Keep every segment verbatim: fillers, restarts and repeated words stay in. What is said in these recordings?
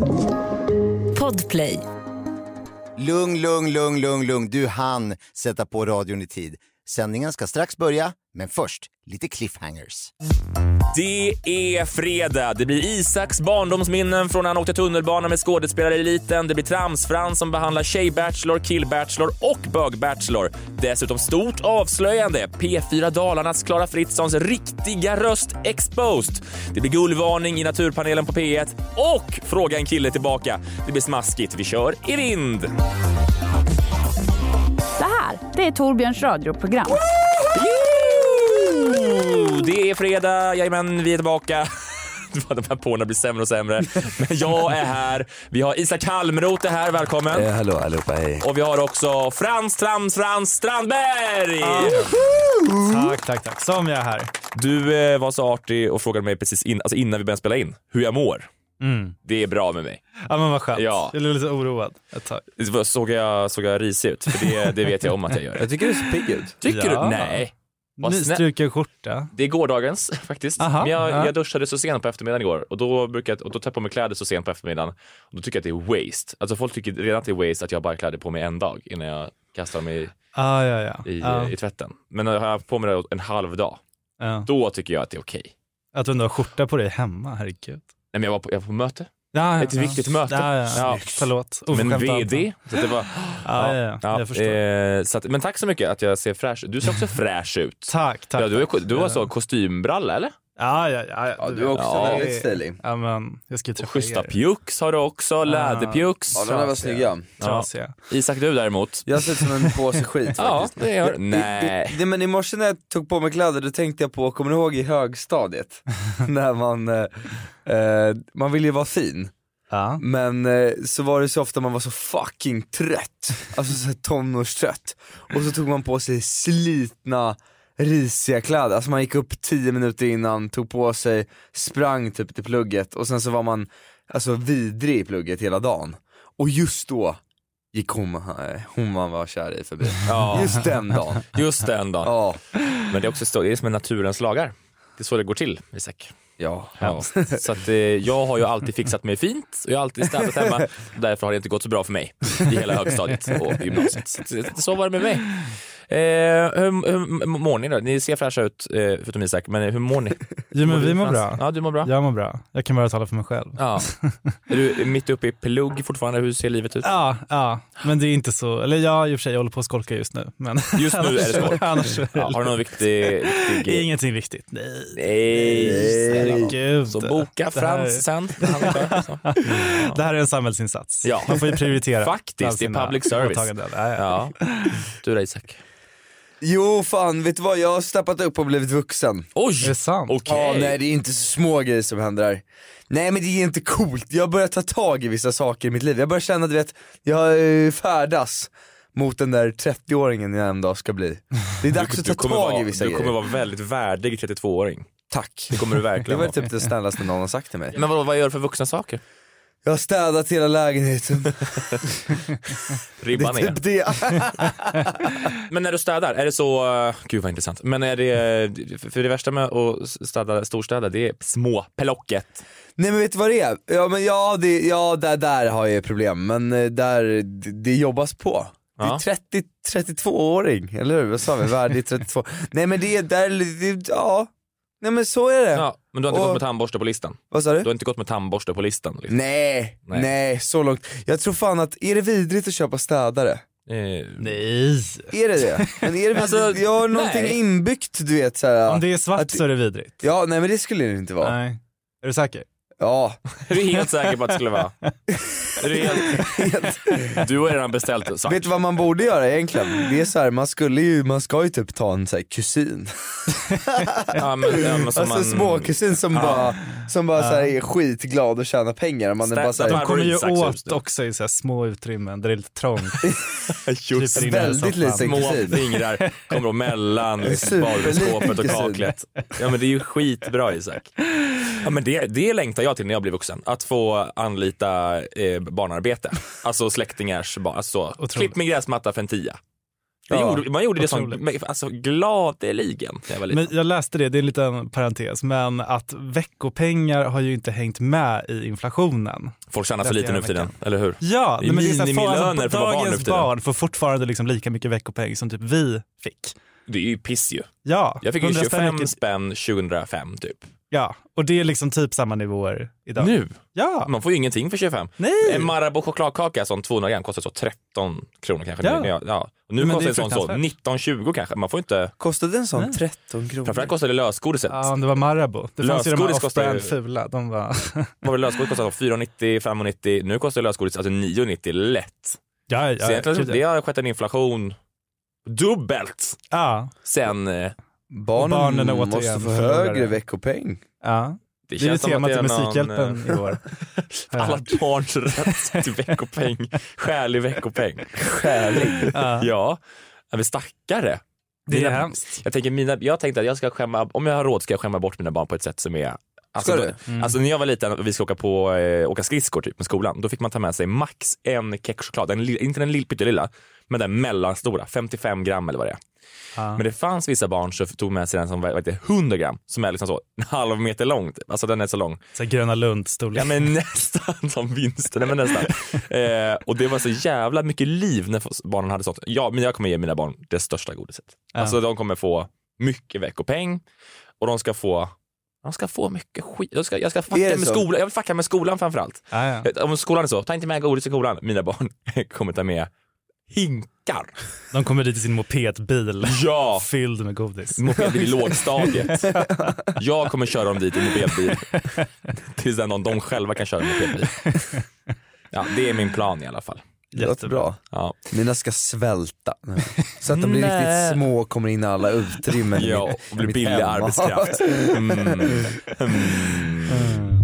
Podplay. Lugn, lugn, lugn, lugn, lugn. Du hann sätta på radion i tid. Sändningen ska strax börja, men först lite cliffhangers. Det är fredag. Det blir Isaks barndomsminnen från när han åkte tunnelbana med skådespelare-eliten. Det blir Tramsfrans som behandlar tjej-bachelor, kill-bachelor och bög-bachelor. Dessutom stort avslöjande. P fyra Dalarnas Clara Fritzons riktiga röst exposed. Det blir guldvarning i Naturpanelen på P ett. Och fråga en kille tillbaka. Det blir smaskigt. Vi kör i vind. Det här, det är Torbjörns radioprogram. Det är fredag, jajamän, vi är tillbaka. De här påna blir sämre och sämre. Men jag är här. Vi har Isak Halmroth här, välkommen. Eh, hallå allihopa, hej. Och vi har också Frans Trams Frans Strandberg. Ah. Tack, tack, tack. Som jag är här. Du eh, var så artig och frågade mig precis in, alltså innan vi började spela in hur jag mår. Mm. Det är bra med mig. Ja, men vad skönt. Ja. Jag är lite oroad ett tag. Såg jag, såg jag risig ut? För det, det vet jag om att jag gör. Jag tycker du ser pigg ut. Tycker Ja. du? Nej. Nystruken skjorta. Det är gårdagens faktiskt. Aha, Men jag, ja. jag duschade så sent på eftermiddagen igår. Och då brukar jag, och då tar jag på mig kläder så sent på eftermiddagen. Och då tycker jag att det är waste. Alltså folk tycker redan att det är waste att jag bara kläder på mig en dag innan jag kastar mig i, Ah, ja, ja. i, ja. i tvätten. Men när jag har på mig det en halv dag, Ja. då tycker jag att det är okej. Att du ändå har skjorta på dig hemma, herregud. Nej, men jag var på, jag var på möte. Ja, ja, Ett ja. viktigt möte. Ja, ja. Ja. Förlåt. Men Oförskämt V D. Så det var, Ja, ja, ja. Jag förstår. eh, så att, men tack så mycket att jag ser fräsch ut. Du ser också fräsch ut. Tack, tack. Ja, du, är, tack. du har så kostymbralla, eller? Ja, ja, ja. ja. Ja, du är också Ja. väldigt stilig. Ja, men jag ska ju Och träffa schyssta er. pjucks har du också. Läderpjuks. Ja, de där var snygga. Trasiga. Isak, du däremot. Jag ser ut som en påse skit Ja, faktiskt. det gör Det, Nej. det, men i morse när jag tog på mig kläder, då tänkte jag på, kommer du ihåg i högstadiet? När man, eh, eh, man vill ju vara fin. Ja. Men eh, så var det så ofta man var så fucking trött. Alltså så här tonårstrött. Och så tog man på sig slitna, risiga kläder. Alltså man gick upp tio minuter innan, tog på sig, sprang typ till plugget. Och sen så var man alltså vidrig i plugget hela dagen. Och just då gick hon, eh, hon man var kär i förbi. Ja. Just den dagen. Just den dagen. Ja. Men det är också det är som en naturens lagar. Det är så det går till, Isak. Ja. Ja. Så att, eh, jag har ju alltid fixat mig fint och jag har alltid städat hemma. Därför har det inte gått så bra för mig i hela högstadiet och gymnasiet. Så, så var det med mig. Eh, hur, hur mår ni då? Ni ser fräscha ut, eh, förutom Isak, men hur mår ni? Jo, men Mår vi du, mår Frans? bra. Ja, du mår bra. Jag mår bra. Jag kan bara tala för mig själv. Ja. Är du mitt uppe i plugg fortfarande? Hur ser livet ut? Ja, ja, men det är inte så, eller ja, i och för sig jag håller på att skolka just nu, men Just nu är det skolk. annars, Ja, har du någon viktig, viktig... ingenting viktigt. Nej. Nej. Gud. Så boka Det här- Frans sen. Så. Det här är en samhällsinsats. Ja. Man får ju prioritera. Faktiskt, bland det är sina public service. åtaganden. Ja, ja. Ja. Du då, Isak? Jo fan, vet du vad? Jag har steppat upp och blivit vuxen. Oj! Är det sant? Okej. Ja, nej det är inte så små grejer som händer där. Nej men det är inte coolt, jag börjar ta tag i vissa saker i mitt liv. Jag börjar känna, du vet, jag eh, färdas mot den där trettioåringen jag en dag ska bli. Det är dags att ta kommer tag vara, i vissa du grejer. kommer vara väldigt värdig trettiotvååring. Tack. Det kommer du Det verkligen var vara. typ det snällaste någon har sagt till mig. Men vad, vad gör du för vuxna saker? Jag har städat hela lägenheten. Ribban Det är är. typ det. Men när du städar, är det så... uh, Gud vad intressant. Men är det... För det värsta med att städa storstäder, det är små pelocket. Nej men vet du vad det är? Ja men ja, det, ja där, där har jag problem. Men eh, där, det, det jobbas på. Det är Ja. trettio trettiotvååring, eller hur? Vad sa vi? Värdig trettiotvå. Nej men det är där, det, ja. Nej men så är det. Ja, men du har inte Och- gått med tandborste på listan. Vad sa du? Du har inte gått med tandborste på listan. Liksom. Nej, Nej. nej, så långt. Jag tror fan att, är det vidrigt att köpa städare? Eh, Nej. Är det det? Men är det Alltså, vidrigt? Jag har någonting nej. inbyggt, du vet såhär. Om det är svart att- så är det vidrigt. Ja, nej men det skulle det inte vara. Nej. Är du säker? Ja. är du helt säker på att det skulle vara? Är du helt... Du har redan beställt svart. Vet du vad man borde göra egentligen? Det är så här, man skulle ju, man ska ju typ ta en så här kusin. Ja, men, ja, men som Alltså man... småkusin som bara, som bara så här är skitglad och tjänar pengar och man är Stä- bara så de De här, kommer ju Isaks hus åt nu. också i så här små utrymmen där det är lite trångt. Just Kryper in i väldigt soffan. liten små kusin. fingrar kommer då mellan liksom, superliten badrumsskåpet och kusin. kaklet. Ja men det är ju skitbra, Isak. Ja men det, det längtar jag till när jag blir vuxen. Att få anlita eh, barnarbete. Alltså släktingars barn. Alltså, klipp min gräsmatta för en tia. Det Ja, gjorde, man gjorde det som otroligt. alltså, gladeligen när jag var liten. Men jag läste det, det är en liten parentes, men att veckopengar har ju inte hängt med i inflationen. Folk tjänar så Läste lite nu jag för tiden, veckan. eller hur? Ja, Det är men det är så här, minimilöner för, för att vara barn nu dagens för tiden. barn får fortfarande liksom lika mycket veckopeng som typ vi fick. Det är ju piss ju. Ja, Jag fick ju hundra tjugofem mycket- spänn tjugohundrafem typ. Ja, och det är liksom typ samma nivåer idag. Nu? Ja, Man får ju ingenting för tjugofem. nej. En Marabou chokladkaka som tvåhundra gram kostar så tretton kronor kanske. Ja. Nu, ja, ja. Och nu Men kostar det är en sån så fruktansvärt. nitton tjugo kanske. Man får inte... Kostade en sån Nej. tretton kronor? Framförallt kostade lösgodiset. Ja, det var Marabou. Det fanns ju de här Lösgodis kostar off-brand ju- fula. De var... Vad var det lösgodis kostade? fyra nittio, fem nittio. Nu kostar lösgodis alltså nio nittio lätt. ja, ja, Så egentligen, gud, det har skett en inflation dubbelt ja, sen... eh, Barnen, barnen är måste återigen få förlorare. högre veckopeng. ja. Det, Det är ju känns som temat att till det är någon, Musikhjälpen eh, i år. alla barns rätt till veckopeng. Skälig veckopeng. Skälig. Ja. Ja, men stackare. Det är Mina- hemskt. Jag, tänker, mina, jag tänkte att jag ska skämma, om jag har råd ska jag skämma bort mina barn på ett sätt som är... Alltså, Ska då, du? Mm. alltså när jag var liten och vi skulle åka, på, eh, åka skridskor typ, med skolan, då fick man ta med sig max en kexchoklad. Den, li- inte den lill, pyttelilla, men den mellanstora, femtiofem gram eller vad det är. Ja. Men det fanns vissa barn som tog med sig den som var vad heter, det, hundra gram, som är liksom så en halv meter lång. Alltså den är så lång. Så här Gröna Lund-storlek. Ja men nästan som vinsten, nej men nästan. eh, och det var så jävla mycket liv när barnen hade sånt. Ja, men jag kommer ge mina barn det största godiset. Ja. Alltså de kommer få mycket veckopeng och de ska få de ska få mycket skit. Jag ska, jag ska Är fucka det med så? skolan. Jag vill fucka med skolan framförallt. Ja, ja. Om skolan är så, ta inte med godis i skolan. Mina barn kommer ta med hinkar. De kommer dit i sin mopedbil Ja. fylld med godis. Mopedbil i lågstadiet. Jag kommer köra dem dit i mopedbil. Tills den någon de själva kan köra en mopedbil. Ja, det är min plan i alla fall. Det låter bra. Ja. Mina ska svälta. Så att de blir Nej. riktigt små och kommer in i alla utrymmen. i Ja, mitt- och blir mitt billig hem. arbetskraft. Mm. Mm.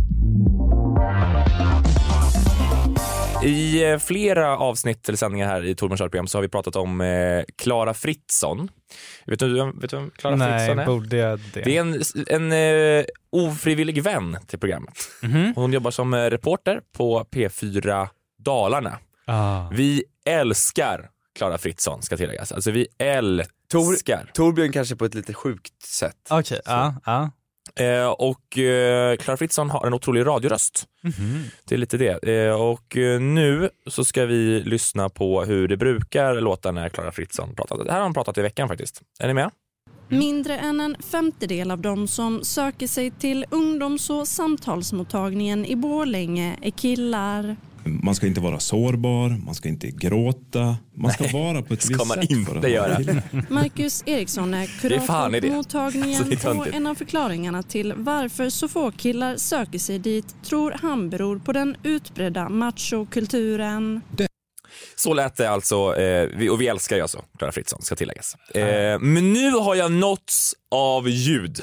I eh, flera avsnitt eller sändningar här i Torbjörns radioprogram så har vi pratat om eh, Clara Fritzson. Vet du, vet du vem Clara Fritzson Nej, är? borde jag det? Det är en, en eh, ofrivillig vän till programmet. Mhm. Hon jobbar som eh, reporter på P fyra Dalarna. Ah. Vi älskar Clara Fritzson, ska tilläggas. Alltså vi älskar. Torbjörn kanske på ett lite sjukt sätt. Okej, ja, ja. Eh, och eh, Clara Fritzson har en otrolig radioröst. Mhm. Det är lite det. Eh, och eh, nu så ska vi lyssna på hur det brukar låta när Clara Fritzson pratar. Det här har hon pratat i veckan faktiskt. Är ni med? Mindre än en femtedel av de som söker sig till ungdoms- och samtalsmottagningen i Borlänge är killar. Man ska inte vara sårbar, man ska inte gråta, man ska vara på ett ska visst man sätt inte för att vara göra. kille. Marcus Eriksson är Det är fan kurator i det. på mottagningen Så det är och töntigt. en av förklaringarna till varför så få killar söker sig dit tror han beror på den utbredda machokulturen. Så lät det alltså, eh, vi, och vi älskar ju alltså Clara Fritzson, ska tilläggas. Eh, men nu har jag nåtts av ljud.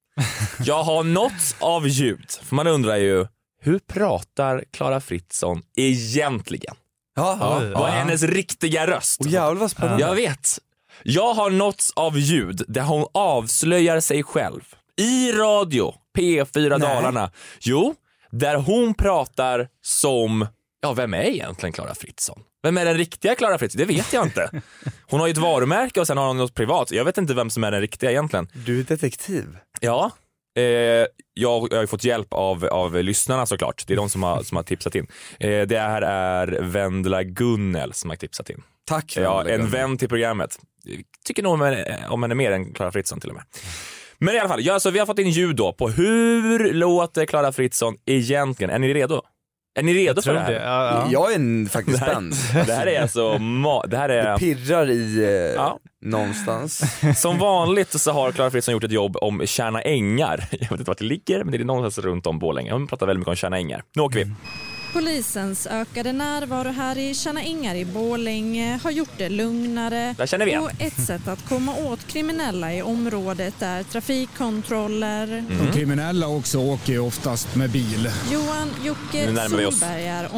Jag har nåtts av ljud. För man undrar ju, hur pratar Clara Fritzson egentligen? Ja, Ja, Oj, vad är ja. hennes riktiga röst? Och jävlar vad spännande. Jag vet. Jag har nåtts av ljud där hon avslöjar sig själv. I radio, P fyra Nej. Dalarna. Jo, där hon pratar som... Ja, vem är egentligen Clara Fritzson? Vem är den riktiga Clara Fritzson? Det vet jag inte. Hon har ju ett varumärke och sen har hon något privat. Jag vet inte vem som är den riktiga egentligen. Du är detektiv. Ja, eh, jag, jag har ju fått hjälp av, av lyssnarna såklart. Det är de som har, som har tipsat in. Eh, det här är Vendela Gunnel som har tipsat in. Tack. Ja, Vendela en Gunnel. vän till programmet. Tycker nog om henne, om henne mer än Clara Fritzson till och med. Men i alla fall, ja, så vi har fått in ljud då på hur låter Clara Fritzson egentligen. Är ni redo? Är ni redo för Tror det här? det. Ja, ja. Jag är en- faktiskt Det här, spänd. det här är alltså ma- det här Det är pirrar i eh, Ja. någonstans. som vanligt så har Clara Fritzson gjort ett jobb om Tjärna Ängar. Jag vet inte vart det ligger, men det är någonstans runt om Borlänge. Hon pratar väldigt mycket om Tjärna Ängar. Nu åker vi. Polisens ökade närvaro här i Tjärna Ängar i Borlänge har gjort det lugnare. Där känner vi igen. Och ett sätt att komma åt kriminella i området är trafikkontroller. De kriminella också åker ju oftast med bil. Johan Nu Jocke närmar vi oss. Solberg är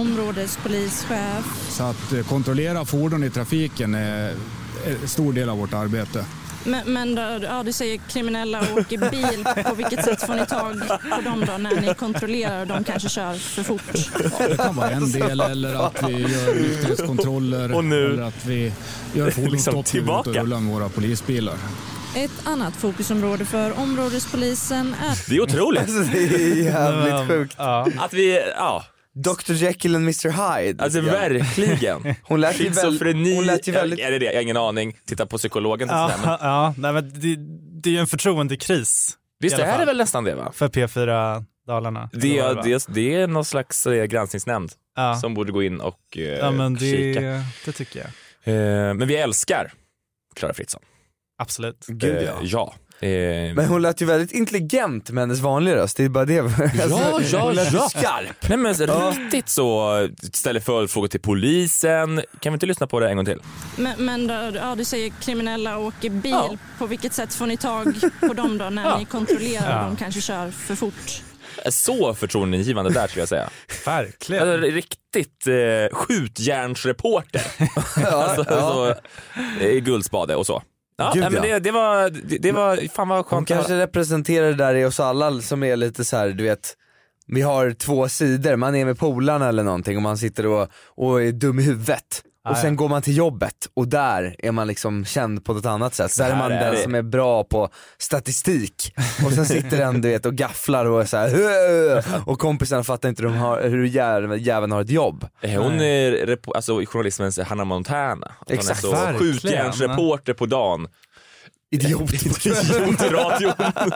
områdespolischef. Så att eh, kontrollera fordon i trafiken är en stor del av vårt arbete. Men, men då, ja, du säger kriminella åker bil. På vilket sätt får ni tag på dem då när ni kontrollerar och de kanske kör för fort? Ja, det kan vara en del, eller att vi gör nykterhetskontroller, Och nu eller att vi gör fordonsstopp liksom och rullar med våra polisbilar. Ett annat fokusområde för områdespolisen är... Det är otroligt. Alltså, det är jävligt sjukt. Ja. Att vi, ja, doktor Jekyll och mister Hyde. alltså ja. verkligen. Hon lät ju Schizofreni, Hon lät ju väldigt... är det det? Jag har ingen aning. Titta på psykologen. Ja, Men, ja, nej, men det, det är ju en förtroendekris. visst i alla är det fall. väl nästan det, va? För P fyra Dalarna. Det, Eller vad var, det, det är någon slags eh, granskningsnämnd ja. som borde gå in och eh, Ja, men det, kika. det tycker jag. Eh, men vi älskar Clara Fritzson. Absolut. Gud, Eh, ja. ja. Eh, Men hon lät ju väldigt intelligent med hennes vanliga röst, det är bara det. Ja, ja, hon lät ju ja. skarp. Nej, men riktigt så, ställer följdfrågor till polisen. Kan vi inte lyssna på det en gång till? Men, men då, ja, du säger kriminella åker bil. Ja. På vilket sätt får ni tag på dem då när Ja. ni kontrollerar Ja. och de kanske kör för fort? Så förtroendeingivande där, skulle jag säga. Verkligen. Alltså, riktigt eh, skjutjärnsreporter. alltså, så, eh, Guldspade och så. Ja, Gud, nej, men ja. det, det, var, det, det var fan vad Hon skönt att kanske höra. representerar det där i oss alla som är lite så här, du vet, vi har två sidor, man är med polarna eller någonting och man sitter och, och är dum i huvudet. Och Ah, sen ja. går man till jobbet och där är man liksom känd på ett annat sätt. Där är man Här är den det. som är bra på statistik. Och sen sitter den, du vet, och gafflar och är så här, och kompisarna fattar inte hur, de har, hur jäveln, jäveln har ett jobb. Hon är repo- alltså, journalismens Hannah Montana. Att Exakt, hon är så verkligen. skjutjärnsreporter på dagen. Idiot. Idiotradion.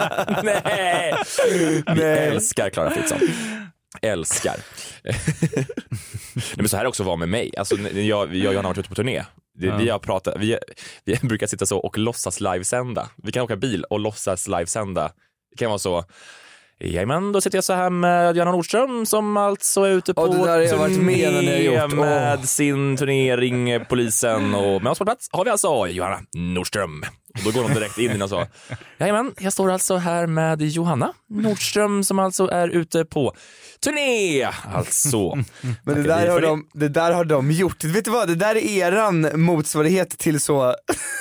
Nej. Vi älskar Clara Fritzson. Älskar. Nej, men så här också var med mig. Alltså, jag, jag och Johanna har varit ute på turné. Det, Ja. Vi har pratat, vi, vi brukar sitta så och låtsas livesända. Vi kan åka bil och låtsas livesända. Det kan vara så. Jajamän, då sitter jag så här med Johanna Nordström som alltså är ute på Ja, det där har jag varit med när ni har gjort. med Åh. sin turnering, polisen, och med oss på plats har vi alltså Johanna Nordström. Och då går de direkt in och så. Jajamän, jag står alltså här med Johanna Nordström som alltså är ute på turné. Alltså. Men det Tackar vi där, har för de, det där har de gjort. Vet du vad, det där är eran motsvarighet till så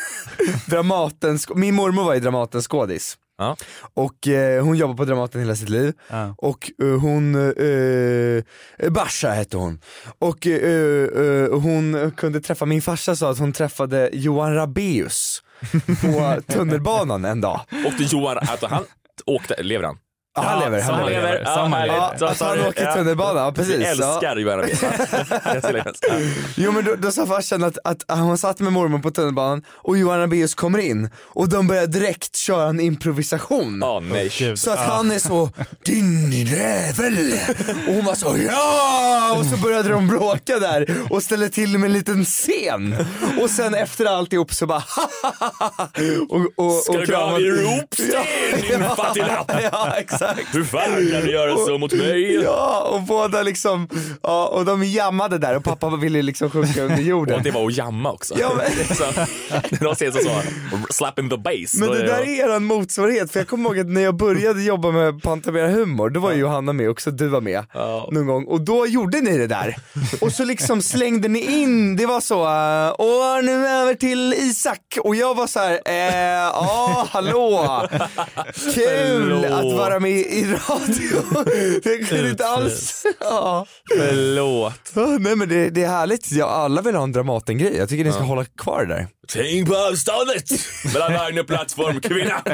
Dramaten, min mormor var i Dramaten skådis. Ja. Och eh, hon jobbar på Dramaten hela sitt liv. Ja. Och eh, hon, eh, Basha hette hon. Och eh, eh, hon kunde träffa, min farsa sa att hon träffade Johan Rabaeus på tunnelbanan en dag. Och det Johan, alltså han åkte, lever han? Ja, han lever, så han han lever. lever. Ja, Samma härligt. lever. Ja, Så- att han sorry. åker Ja. tunnelbana, ja, precis. Vi älskar Johan Rabaeus. Jo men då, då sa farsan att, att hon satt med mormor på tunnelbanan och Johan Rabaeus kommer in och de börjar direkt köra en improvisation. Ja, nej. Gud. Så att han är så, din jävel! Och hon var så, ja! Och så började de bråka där och ställde till med en liten scen. Och sen efter alltihop så bara och, och, Ska och du gå i ropsten, din ja, fattiglapp? ja, exakt. Hur fan kan du göra så mot mig? Ja, och båda liksom, ja, och de jammade där och pappa ville liksom sjunka under jorden. Och det var att jamma också. Ja, men- Så, när de säger så, så slap in the bass. Men då det är där jag- är en motsvarighet, för jag kommer ihåg att när jag började jobba med Pantamera humor, då var ju Johanna med också, du var med Ja. någon gång, och då gjorde ni det där. Och så liksom slängde ni in, det var så, uh, och nu över till Isak, och jag var så här, eh, ja hallå, kul Förlåt. att vara med i radio. Jag kunde inte alls, ja. Förlåt. Ja, nej men det, det är härligt, ja, alla vill ha en Dramaten-grej, jag tycker ni ska hålla kvar det där. Tänk på avståndet mellan vagn och plattform, kvinna.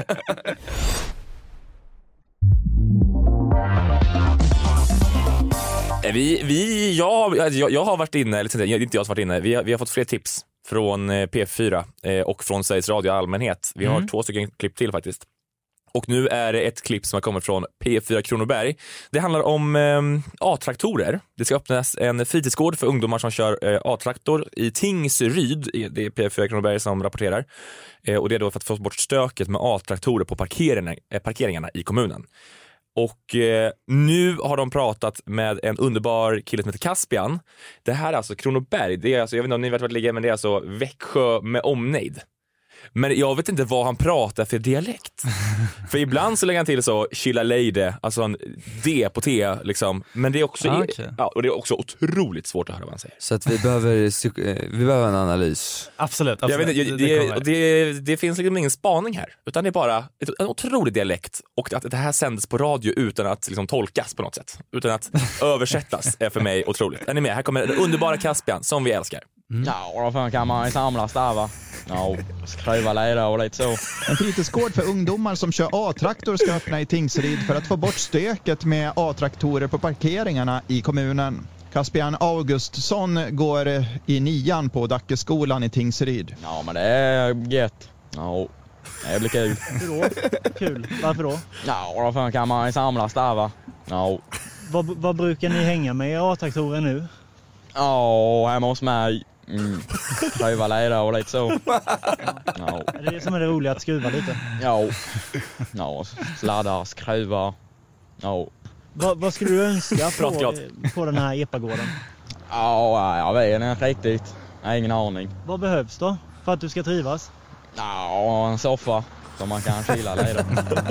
Vi, vi, jag, jag, jag har varit inne, eller inte inte jag som varit inne, vi har, vi har fått fler tips från eh, P fyra eh, och från Sveriges Radio allmänhet. Vi har två stycken klipp till faktiskt. Och nu är det ett klipp som har kommit från P fyra Kronoberg. Det handlar om eh, A-traktorer. Det ska öppnas en fritidsgård för ungdomar som kör eh, A-traktor i Tingsryd. Det är P fyra Kronoberg som rapporterar. Eh, och det är då för att få bort stöket med A-traktorer på parkeringarna, eh, parkeringarna i kommunen. Och eh, nu har de pratat med en underbar kille som heter Caspian. Det här är alltså Kronoberg. Det är alltså, jag vet inte om ni vet vart det ligger, men det är alltså Växjö med omnejd. Men jag vet inte vad han pratar för dialekt. För ibland så lägger han till så chilla leide, alltså en D på T liksom. Men det är också ah, okay. ja, och det är också otroligt svårt att höra vad han säger. Så att vi behöver vi behöver en analys. Absolut, absolut. Jag vet inte, det, det, det, det finns liksom ingen spaning här, utan det är bara ett, en otrolig dialekt, och att det här sänds på radio utan att liksom tolkas på något sätt, utan att översättas är för mig otroligt. Är ni med? Här kommer den underbara Caspian som vi älskar. Mm. Ja, då kan man samlas där va. Ja, skruva leda och lite så. En fritidsgård för ungdomar som kör A-traktor ska öppna i Tingsryd för att få bort stöket med A-traktorer på parkeringarna i kommunen. Caspian Augustsson går i nian på Dackeskolan i Tingsryd. Ja, men det är gött. Ja, det blir kul. Hur då? Kul. Varför då? Ja, då kan man samlas där va. Ja. Vad, vad brukar ni hänga med i A-traktorer nu? Ja, hemma hos mig. Mm. Skruva leda och lite så. Ja. Är det det som är det roliga, att skruva lite? Ja. Ja, sladdar, skruvar. Ja. Va, vad skulle du önska på, på den här epagården? Ja, jag vet inte riktigt. Jag har ingen aning. Vad behövs då för att du ska trivas? Ja, en soffa som man kan chilla lite.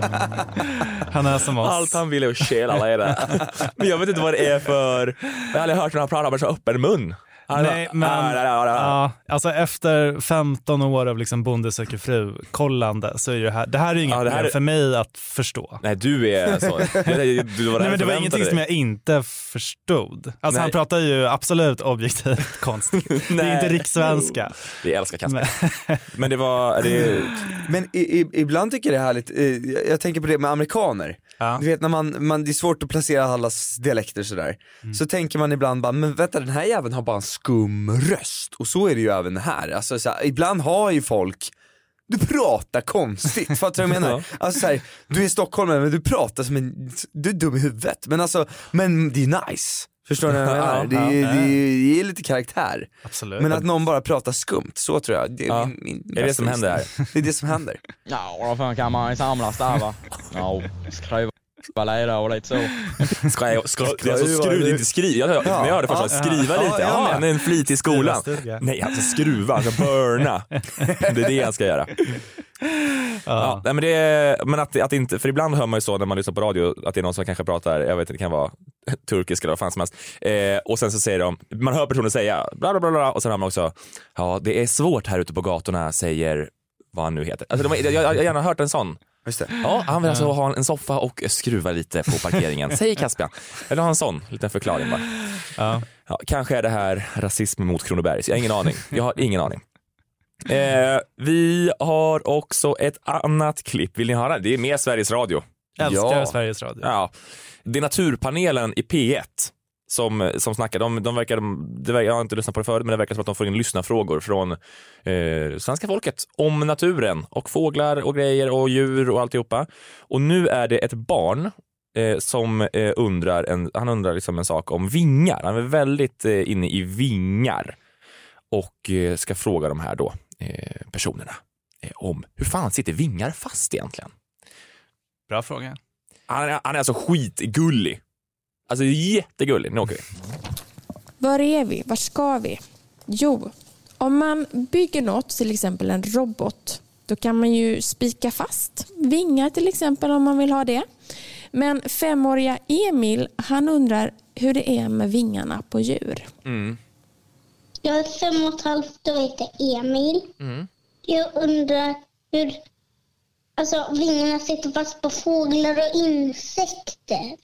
Han är som oss. Allt han vill är att chilla lite. Men jag vet inte vad det är för... Jag har aldrig hört när han pratar med så öppen mun. Nej, men ja, alltså efter femton år av liksom Bonde söker fru kollande, så är det här, det här är ju inget ja, problem är... för mig att förstå. Nej, du är så. Du var Nej, men det var ingenting dig. som jag inte förstod. Alltså Nej. han pratar ju absolut objektivt konstigt. Det är inte rikssvenska. Vi älskar Kasper. Men, men det var... Det... Men i, i, ibland tycker jag det är härligt. Jag tänker på det med amerikaner. Ja. Du vet när man, man, det är svårt att placera allas dialekter sådär. Mm. Så tänker man ibland bara, men vänta, den här jäveln har bara en skum röst. Och så är det ju även här. Alltså, så här, ibland har ju folk, du pratar konstigt. Fattar du vad jag menar? Alltså, så här, du är stockholmare men du pratar som en, du är dum i huvudet. Men alltså, men det är nice. Förstår ni vad jag menar? Det, ja, det, det ger lite karaktär. Absolut. Men att någon bara pratar skumt, så tror jag. Det är, ja. min, min är det som händer här? Det är det som händer. Ja, då kan man samlas där va. Ja, skruva leda och lite så. Ska jag, ska, det är alltså skruva, inte skriva. Jag, jag hörde först att skriva ja, lite. Ja, han är en flit i skolan. Nej, alltså skruva, alltså burna. Det är det han ska göra. Ja, nej, men det är, men att, att inte, för ibland hör man ju så när man lyssnar på radio att det är någon som kanske pratar, jag vet inte, det kan vara turkisk eller vad fan som helst, eh, och sen så säger de, man hör personen säga bla bla bla, bla och sen hör man också, ja det är svårt här ute på gatorna, säger vad han nu heter. Alltså, de, jag, jag har gärna hört en sån. Just det. Ja, han vill alltså ha en soffa och skruva lite på parkeringen, säger Caspian. Eller ha en sån liten förklaring bara. Ja. Ja, kanske är det här rasism mot Kronobergs, jag har ingen aning. Jag har ingen aning. Eh, vi har också ett annat klipp. Vill ni höra? Det är med Sveriges Radio. Älskar ja. Sveriges Radio. Ja. Det är Naturpanelen i P ett som, som snackar. De, de verkar, det verkar, jag har inte lyssnat på det förut, men det verkar som att de får in lyssnarfrågor från eh, svenska folket om naturen och fåglar och grejer och djur och alltihopa. Och nu är det ett barn eh, som eh, undrar en, han undrar liksom en sak om vingar. Han är väldigt eh, inne i vingar och eh, ska fråga de här då eh, personerna eh, om hur fan sitter vingar fast egentligen? Bra fråga. Han är, han är alltså skitgullig. Alltså jättegullig. Nu åker vi. Var är vi? Var ska vi? Jo, om man bygger något, till exempel en robot, då kan man ju spika fast vingar till exempel om man vill ha det. Men femåriga Emil, han undrar hur det är med vingarna på djur. Mm. Jag är fem och ett halvt och heter Emil. Mm. Jag undrar hur alltså, vingarna sitter fast på fåglar och insekter.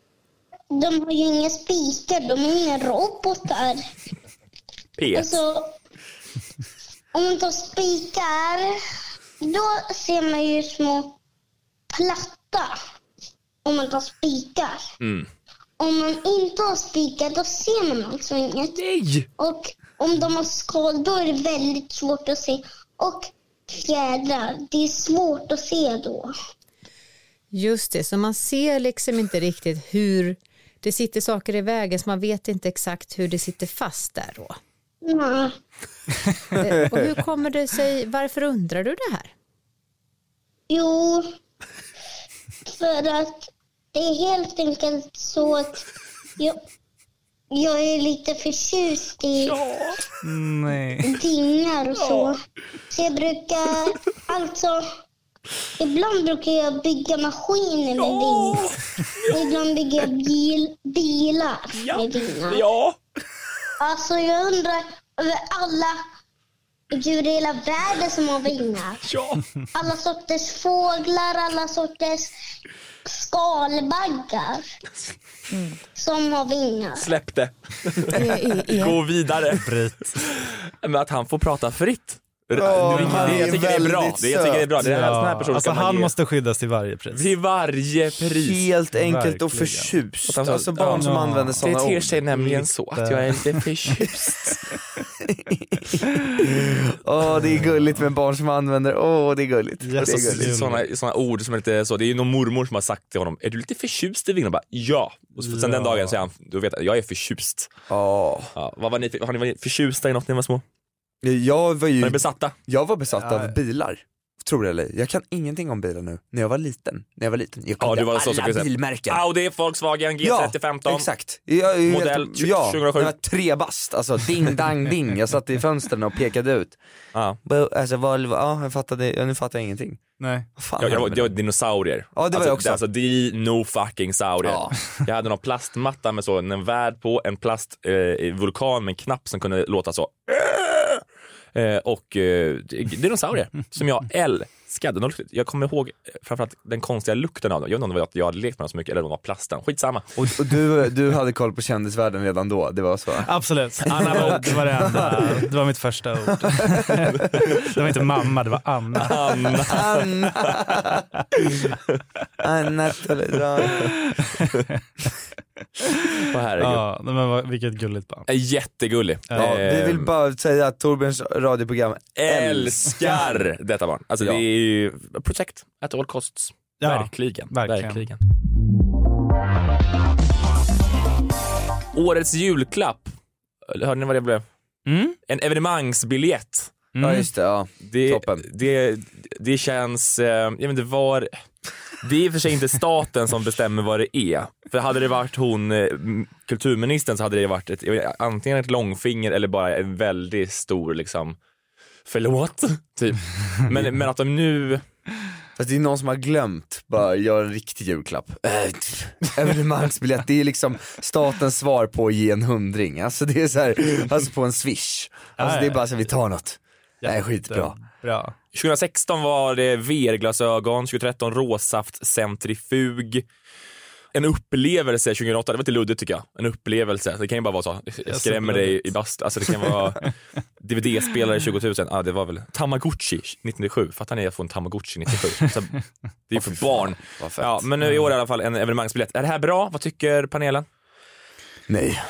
De har ju inga spikar, de är inga robotar. Pet. Alltså, om man tar spikar, då ser man ju små platta. Om man tar spikar. Mm. Om man inte har spikar, då ser man alltså inget. Nej. Och om de har skal, då är det väldigt svårt att se. Och fjädrar, det är svårt att se då. Just det, så man ser liksom inte riktigt hur det sitter saker i vägen, så man vet inte exakt hur det sitter fast där då. Nej. Och hur kommer det sig, varför undrar du det här? Jo, för att det är helt enkelt så att jag, jag är lite förtjust i ja. Nej. vingar och så. Så jag brukar, alltså, ibland brukar jag bygga maskiner med ja. vingar. Och ibland bygger jag bil, bilar ja. med vingar. Ja. Alltså jag undrar över alla djur i hela världen som har vingar. Ja. Alla sorters fåglar, alla sorters skalbaggar mm. som har vingar. Släpp det. Gå vidare. Brit. Men att han får prata fritt. Oh, det, det, jag tycker det är bra. Det, jag tycker det är bra. Det är ja. här person alltså han ge. måste skyddas till varje pris. Till varje pris. Helt enkelt verkligen. Och förtjust. Alltså, alltså barn ja. som använder sådana ord. Det ter sig nämligen så att jag är lite förtjust. Åh, oh, det är gulligt med barn som använder. Åh, oh, det är gulligt. Yes, det är gulligt. Såna, såna ord som är lite så. Det är ju någon mormor som har sagt till honom: är du lite förtjust i vingar? Bara, ja. Och sen ja. den dagen säger han: du vet, jag är förtjust. Oh. Ja, vad var ni, har ni varit förtjusta i något när ni var små? Jag var ju var besatta. Jag var besatt ja. av bilar. Tror det eller? Jag kan ingenting om bilar nu. När jag var liten. När jag var liten. Jag kunde ja, du var alla så, bilmärken. Audi, Volkswagen, G trettio femton. Ja, exakt. Jag, jag, modell ja, tjugohusju. Jag var tre bast. Alltså ding dang ding. Jag satt i fönstren och pekade ut. Ja. Alltså Volvo, ja, jag fattade, nu fattar jag ingenting. Nej. Fan, jag, jag, var, jag var dinosaurier. Ja, det var alltså, jag också. Alltså dino fucking saurier. Ja. Jag hade någon plastmatta med så en värld på en plast eh, vulkan med en knapp som kunde låta så. Eh, och eh, dinosaurier som jag älskade. Jag kommer ihåg framförallt den konstiga lukten av dem. Jag vet inte om det var att jag hade lekt med dem så mycket eller om det var plasten. Skitsamma. Och, och du, du hade koll på kändisvärlden redan då, det var så? Absolut. Anna, det var det enda. Det var mitt första ord. Det var inte mamma, det var Anna. Anna. Anna. Anna Toledano. Åh, herregud. Ja, men vilket gulligt barn. Jättegullig. Ja, vi vill bara säga att Torbjörns radioprogram älskar detta barn. Alltså ja. det är ju protect at all costs. Ja, verkligen. verkligen. Verkligen. Årets julklapp. Hörde ni vad det blev? Mm? En evenemangsbiljett. Mm. Ja just det, ja. Det, Toppen. Det, det känns, eh, jag vet inte var. Det är i och för sig inte staten som bestämmer vad det är. För hade det varit hon, kulturministern, så hade det varit ett, antingen ett långfinger eller bara en väldigt stor liksom, förlåt typ. Men, men att de nu... Fast det är någon som har glömt bara göra en riktig julklapp. Äh, evenemangsbiljett, det är liksom statens svar på att ge en hundring. Alltså det är så här, alltså på en swish. Alltså det är bara så att vi tar något. Det är skitbra. Bra. tjugohundrasexton var det V R-glasögon, tjugotretton råsaft centrifug. En upplevelse tjugohundraåtta, det var lite luddigt tycker jag. En upplevelse, det kan ju bara vara så. Jag skrämmer dig i bast. Alltså det kan vara D V D-spelare tjugotusen. Ja, ah, det var väl Tamagotchi nittiosju. Fattar ni att få en Tamagotchi nittiosju? Så det är för barn. Ja, men nu i år i alla fall en evenemangsbiljett. Är det här bra? Vad tycker panelen? Nej.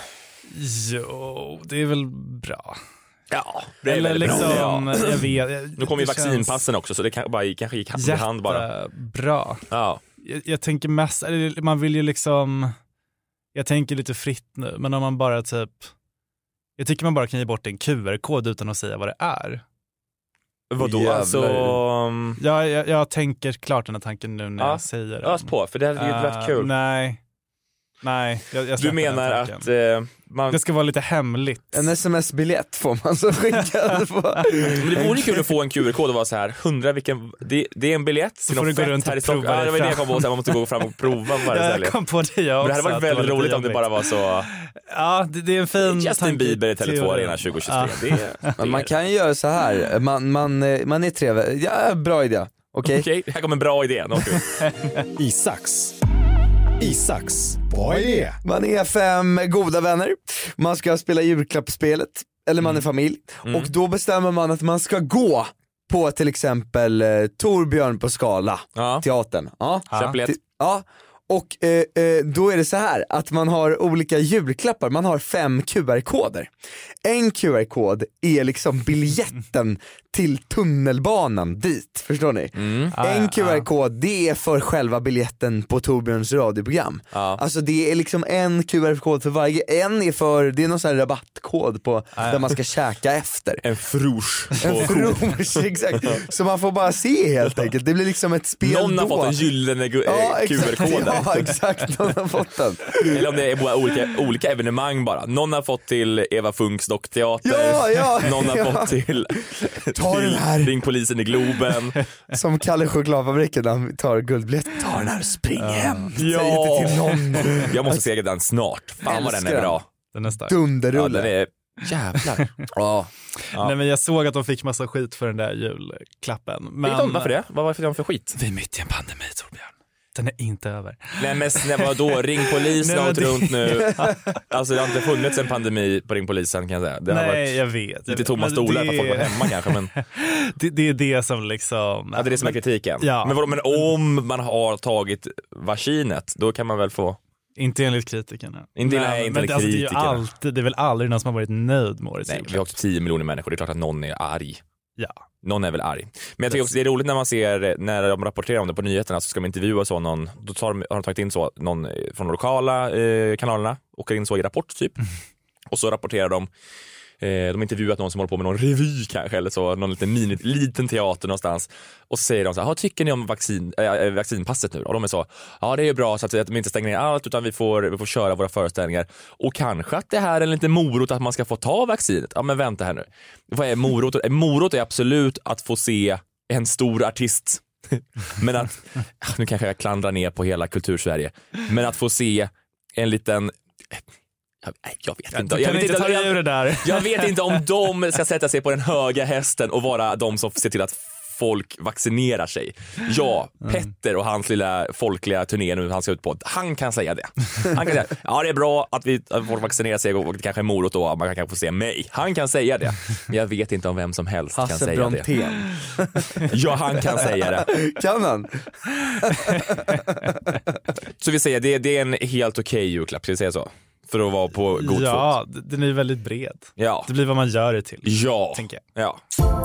Jo, det är väl bra. Ja, det är eller liksom, bra. Ja. Jag vet, nu kommer ju vaccinpassen också, så det kan, bara, kanske gick hand i hand bara. Bra. Ja. Jag, jag tänker mest, man vill ju liksom, jag tänker lite fritt nu, men om man bara typ, jag tycker man bara kan ge bort en Q R-kod utan att säga vad det är. Vadå? Jävlar. Alltså... Ja, jag, jag tänker klart den här tanken nu när ja, jag säger ös på, för det hade ju uh, varit kul. Nej. Nej, jag, jag du menar att eh, man... det ska vara lite hemligt. En sms-biljett får man så skickad på. Men det vore kul att få en Q R-kod och vara så här, hundra vilken det, det är en biljett så får du gå runt här i Stockholm. Ja, det var det jag kom på, så man måste gå fram och prova vad det är. Jag kom på det jag också. Men det hade varit väldigt roligt om det bara var så. Ja, det, det är en fin Justin Bieber i Tele två Arena tjugohundratjugotre. Ja. Det är, men man kan ju göra så här. Man man man är trevlig. Ja, bra idé. Okej. Okay? Okej, här kommer en bra idé. Isaks. Isaks, vad är det? Man är fem goda vänner. Man ska spela julklappsspelet. Eller man är familj. Mm. Och då bestämmer man att man ska gå på till exempel eh, Torbjörn på Skala, ja. Teatern. Ja. Köp ja. Och eh, eh, då är det så här att man har olika julklappar. Man har fem Q R-koder. En Q R-kod är liksom biljetten till tunnelbanan dit, förstår ni? Mm. Ah, en Q R-kod, det är för själva biljetten på Torbjörns radioprogram. Ah. Alltså det är liksom en Q R-kod för varje. En är för, det är någon sån här rabattkod på ah. där man ska käka efter. En frusch. En frusch, exakt. Så man får bara se helt enkelt. Det blir liksom ett spel. Någon då. har fått en gyllene ja, Q R-kod. Ja, exakt. Någon har fått den. Eller om det är bara olika, olika evenemang bara. Någon har fått till Eva Funks dockteater. Ja, ja, Någon har ja. fått till, Ta till den här. Ring polisen i Globen. Som Kalle Chokladfabriken, han tar guldbiljett. Ta den här och spring hem. Säg inte till någon. Jag måste se den snart. Fan vad den är bra. Den är stark. Dunderrulle. Ja, den är jävlar. Ja. Ja. Nej, men jag såg att de fick massa skit för den där julklappen. Men... Vet de varför det? Vad var det för skit? Vi är mitt i en pandemi, Torbjörn. Den är inte över. Nej men snälla, då ring polisen och det... runt nu. Alltså det har inte funnits en pandemi på ring polisen kan jag säga. Det har Nej, varit jag vet. lite tomma stolar det... för folk var hemma kanske. Men... det, det är det som liksom... Ja, det är det som är kritiken. Ja. Men, vadå, men om man har tagit vaccinet, då kan man väl få... Inte enligt kritikerna. Inte, men, nej, inte men alltså, det, är ju kritikerna. alltid, det är väl aldrig någon som har varit nöjd med årets Nej, vi har också tio miljoner människor. Det är klart att någon är arg. Ja. Någon är väl arg. Men jag tycker också det är roligt när man ser, när de rapporterar om det på nyheterna, så ska man intervjua så någon, då tar de, har de tagit in så någon från de lokala eh, kanalerna, åker in så i Rapport typ. Och så rapporterar de, eh, de har intervjuat någon som håller på med någon revy kanske, eller så, någon liten, mini, liten teater någonstans. Och så säger de så här, tycker ni om vaccin, äh, vaccinpasset nu? Och de är så, ja det är bra så att de inte stänger ner allt, utan vi får, vi får köra våra föreställningar. Och kanske att det här är en liten morot att man ska få ta vaccinet. Ja men vänta här nu. Vad är morot? Morot är absolut att få se en stor artist. Men att, nu kanske jag klandrar ner på hela kultursverige, men att få se en liten... Jag, jag vet ja, inte. Du kan jag vet inte inte ta ur det där. Jag vet inte om de ska sätta sig på den höga hästen och vara de som ser till att folk vaccinerar sig. Ja, mm. Petter och hans lilla folkliga turné nu han ska ut på, han kan säga det. Han kan säga, ja det är bra att vi att folk vaccinerar sig och det kanske är morot då, man kan kanske få se mig. Han kan säga det. Men jag vet inte om vem som helst Hasse kan säga Brontén. Det. Ja, han kan säga det. Kan han? Så vi säger, det, det är en helt okej okay julklapp, ska vi säga så? För att vara på god ja, fot. Ja, den är väldigt bred. Ja. Det blir vad man gör det till. Ja, tänker jag. Ja.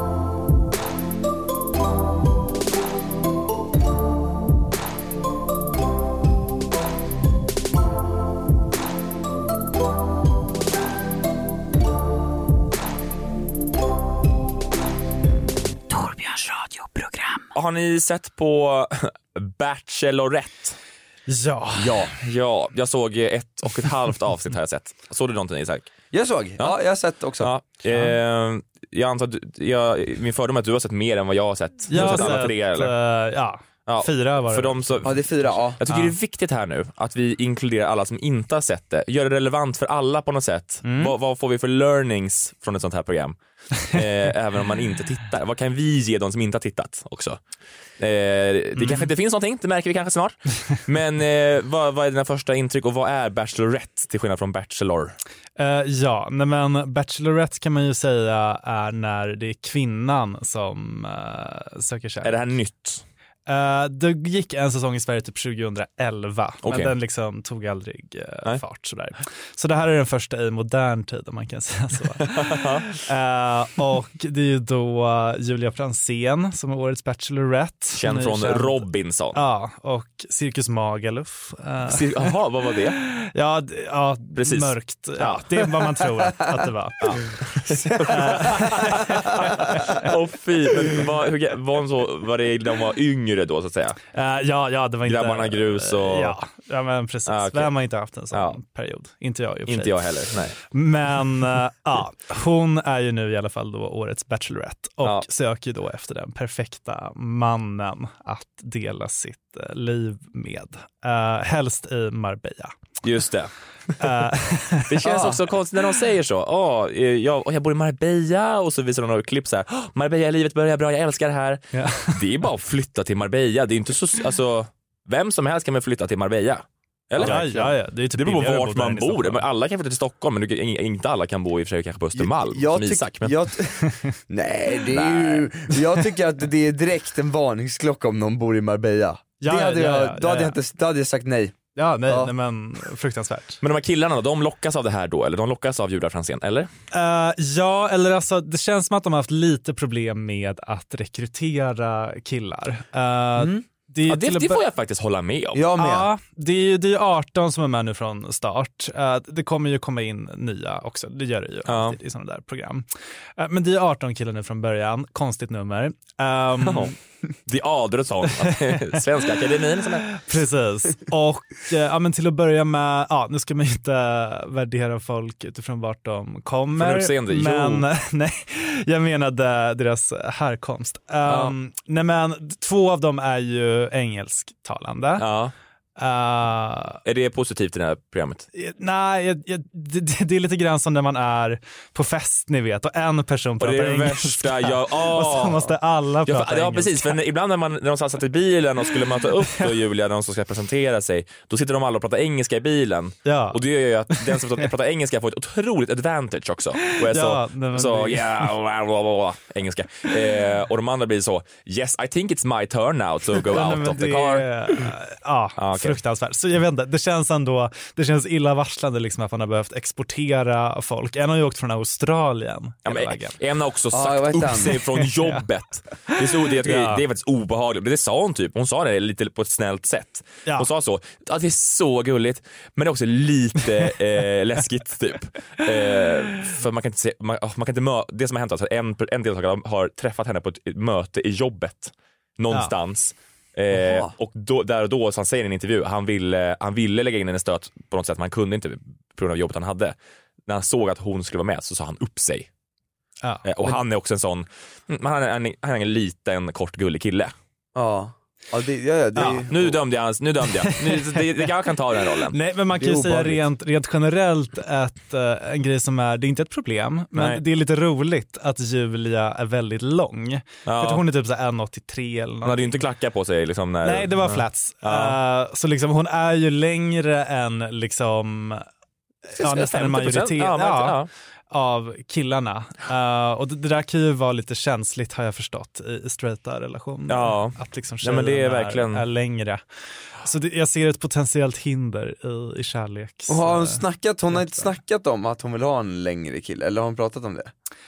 Torbjörns radioprogram. Har ni sett på Bachelorette? Ja. Ja, ja, jag såg ett och ett halvt avsnitt har jag sett. Såg du någonting, Isak? Jag såg, ja, ja jag har sett också. Ja, eh, jag antar att jag, min fördom är att du har sett mer än vad jag har sett. Jag har sett alla sett, tre, eller? Uh, ja. Ja, fyra var det. För dem så, ja, det är fyra, ja. Jag tycker ja. det är viktigt här nu att vi inkluderar alla som inte har sett det. Gör det relevant för alla på något sätt. Mm. Vad, vad får vi för learnings från ett sånt här program? eh, även om man inte tittar. Vad kan vi ge de som inte har tittat också? Eh, det mm. kanske inte finns någonting, det märker vi kanske snart. Men eh, vad, vad är dina första intryck och vad är Bachelorette till skillnad från Bachelor? Uh, ja, nej men Bachelorette kan man ju säga är när det är kvinnan som uh, söker kärlek. Är det här nytt? Uh, det gick en säsong i Sverige typ tjugoelva, okay. Men den liksom tog aldrig uh, fart sådär. Så det här är den första i modern tid om man kan säga så. uh, och det är ju då uh, Julia Franzén som är årets Bachelorette. Känd från känd. Robinson. Ja, och Cirkus Magaluf. Jaha, uh, vad var det? Ja, d- ja precis. Mörkt. Ja, det är vad man tror att det var. Ja. Åh oh, fy, men var, hur, var, så, var det de var yngre då så att säga? Uh, ja, ja, det var inte... Grabbarna grus och... Ja, ja men precis. Ah, okay. Vem har inte haft en sån ja. period? Inte jag. Inte jag heller, nej. Men uh, ja, hon är ju nu i alla fall då årets Bachelorette och ja. söker ju då efter den perfekta mannen att dela sitt uh, liv med. Uh, helst i Marbella. Just det. Det känns också konstigt när de säger så. Oh, jag, jag bor i Marbella och så visar de några klipp så här. Oh, Marbella, livet börjar bra, jag älskar det här. Ja. Det är bara att flytta till Marbella. Det är inte så, alltså, vem som helst kan man flytta till Marbella. Eller? Ja, ja, ja. Det är typ det beror på vart man bor. Men alla kan flytta till Stockholm, men inte alla kan bo i och för sig kanske på Östermalm. Jag, som tyck, Isak. Men... jag t- Nej, det är ju, jag tycker att det är direkt en varningsklocka om någon bor i Marbella. Ja, det hade ja, jag, ja, då, hade ja, jag inte, då hade jag sagt nej. Ja, nej, ja. nej, men fruktansvärt. Men de här killarna då, de lockas av det här då? Eller de lockas av Julia Franzén, eller? Uh, ja, eller alltså det känns som att de har haft lite problem med att rekrytera killar. Uh, mm. Det, ja, det, det får jag faktiskt hålla med om. Jag med. Ja, det är, det är arton som är med nu från start. Uh, det kommer ju komma in nya också. Det gör det ju ja. alltid i sådana där program. Uh, men det är arton killar nu från början. Konstigt nummer. Um, The Adelsson, Svenska Akademin. Som är... Precis. Och ja, men till att börja med, ja, nu ska man inte värdera folk utifrån vart de kommer. Utseende, men nej, jag menade deras härkomst. Ja. Um, nej, men två av dem är ju engelsktalande. Ja. Uh, är det positivt i det här programmet? Nej, jag, jag, det, det är lite grann som när man är på fest, ni vet, och en person pratar och det är det engelska. Värsta, jag, oh. Och så måste alla prata ja, engelska. Ja, precis. För ibland när, man, när de satt i bilen och skulle möta upp då Julia, de som ska presentera sig, då sitter de alla och pratar engelska i bilen. Ja. Och det gör ju att den som pratar engelska får ett otroligt advantage också. Och jag ja, så, nej, så det... yeah, blah, blah, blah, engelska. Eh, och de andra blir så, yes, I think it's my turn now to go ja, out of the det, car. Ja, ah, okay. Fruktansvärt. Så jag vet inte, det känns ändå, det känns illavarslande liksom att man har behövt exportera folk. En har ju åkt från Australien. Ja, men, en har också sagt ah, upp sig från jobbet. Det är, så, det, är, ja. det är faktiskt obehagligt. Det sa hon typ. Hon sa det lite på ett snällt sätt. Ja. Hon sa så, ja, det är så gulligt, men det är också lite eh, läskigt typ. Eh, för man kan inte se, man, man kan inte mö- det som har hänt alltså, en, en deltagare har träffat henne på ett möte i jobbet någonstans. Ja. Eh, och då, där och då, så han säger i en intervju, han ville, han ville lägga in en stöt på något sätt, men han kunde inte på grund av jobbet han hade. När han såg att hon skulle vara med så sa han upp sig. Ja. Eh, och han är också en sån, han är en, han är en liten kort gullig kille. Ja. Ja, det, ja, det, ja, nu dömde jag, nu dömde jag. Nu, det, det, jag kan ta den rollen. Nej, men man kan ju säga rent, rent generellt att uh, en grej som är, det är inte ett problem, men Nej. det är lite roligt att Julia är väldigt lång. Ja. För hon är typ så en komma åttiotre eller något. Hon hade ju inte klackar på sig liksom när... Nej, det var ja. flats. Ja. Uh, så liksom hon är ju längre än liksom ja, nästan en majoritet. Ja, men, ja. av killarna. Uh, och det, det där kan ju vara lite känsligt, har jag förstått, i, i straighta relationer. Ja. Att liksom ja, men det är, verkligen... är, är längre. Så det, jag ser ett potentiellt hinder i, i kärleks... Och har hon snackat, hon har inte snackat om att hon vill ha en längre kille, eller har hon pratat om det?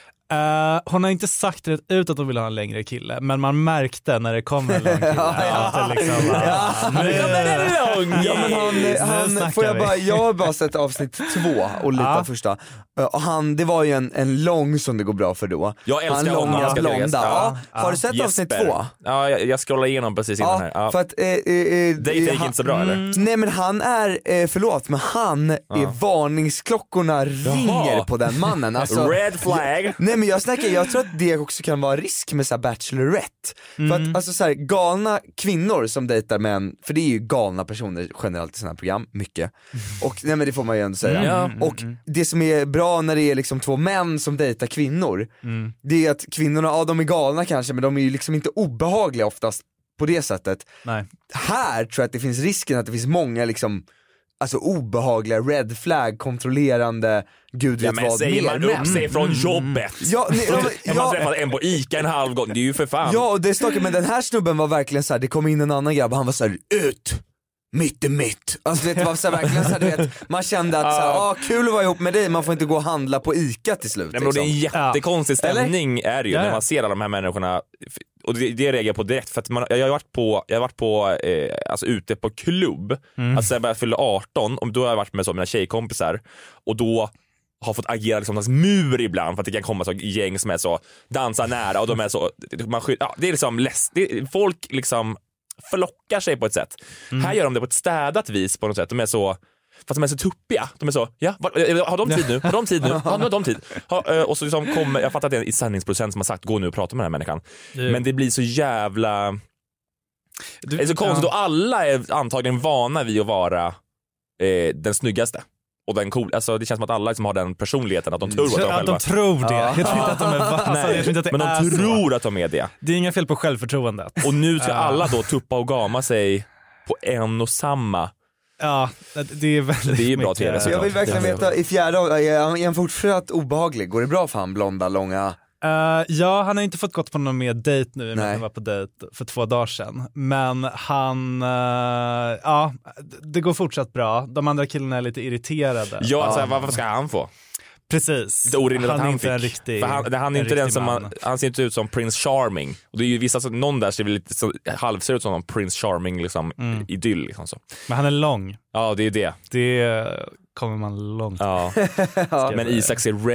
Uh, hon har inte sagt rätt ut att hon vill ha en längre kille, men man märkte när det kommer en lång kille ja, ja. att det liksom bara, ja. nu är det lång. Ja, men han, han, får jag, bara, jag har bara sett avsnitt två och lite ja. av första. Och han, det var ju en, en lång som det går bra för då. Jag älskar han honom. Långa, blonda. Ja. Ja. Har du sett Jesper. avsnitt två? Ja, jag, jag scrollar igenom precis innan ja, här. Ja. För att, eh, eh, det gick inte så bra mm, eller? Nej, men han är, eh, förlåt, men han ja. är varningsklockorna ringer Jaha. på den mannen. Alltså, red flag. Nej, men jag snackar, jag tror att det också kan vara risk med så här Bachelorette. Mm. För att alltså så här, galna kvinnor som dejtar män, för det är ju galna personer generellt i sådana här program, mycket. Och nej, men det får man ju ändå säga. Mm. Och det som är bra när det är liksom två män som dejtar kvinnor, mm. det är att kvinnorna, ja de är galna kanske, men de är ju liksom inte obehagliga oftast på det sättet. Nej. Här tror jag att det finns risken att det finns många liksom alltså obehagliga red flag kontrollerande gud ja, vet men vad säger mer man upp sig från jobbet ja, nej, ja, ja, man träffat en på Ica en halv gång, det är ju för fan. Ja, och det är stakar, men den här snubben var verkligen så här, det kom in en annan grabb och han var så här, ut mitt i mitt. Alltså det var så här, verkligen så här, du vet, man kände att så här, ah, kul att vara ihop med dig, man får inte gå och handla på Ica till slut. Nej, men liksom. Det är en jättekonstig stämning Eller? är det ju ja. när man ser alla de här människorna. Och det, det reagerar jag på direkt, för att man, jag har varit på, jag har varit på eh, alltså ute på klubb, mm. alltså jag började fylla arton, och då har jag varit med så mina tjejkompisar, och då har fått agera liksom en mur ibland, för att det kan komma så gäng som är så, dansar nära, och de är så, man, ja, det är liksom läst, det, folk liksom förlockar sig på ett sätt. Mm. Här gör de det på ett städat vis på något sätt, de är så, fast de är så tuppiga. De är så, ja, har de tid nu? Har de tid nu? Ja, nu har de tid. Ha, och så liksom kommer, jag fattar att det är en sanningsproducent som har sagt, gå nu och prata med den här människan. Mm. Men det blir så jävla... Du, det är så konstigt, ja. och alla är antagligen vana vid att vara eh, den snyggaste. Och den cool, alltså det känns som att alla liksom har den personligheten att de tror att de själva. Att de tror det. Ja. Jag tror inte att de är alltså, Nej, jag tror inte att det men de är tror så. att de är det. Det är inga fel på självförtroendet. Och nu ska alla då tuppa och gama sig på en och samma. Ja, det är väldigt det är ju bra mycket. T V. Så jag vill verkligen veta, i fjärde, är han fortsatt obehaglig? Går det bra för han, blonda, långa? Uh, ja, han har inte fått gått på någon mer dejt nu, men han var på dejt för två dagar sedan. Men han, uh, ja, det går fortsatt bra. De andra killarna är lite irriterade. Ja, alltså, uh. varför ska han få? Precis. Det är orimligt han att han inte fick. En riktig, för han, han är inte den som man, han ser inte ut som Prince Charming. Och det är ju vissa, så, någon där ser väl lite så, halv ser ut som Prince Charming liksom, mm. idyll liksom så. Men han är lång. Ja, det är det. Det kommer man långt. Ja. Men Isak ser red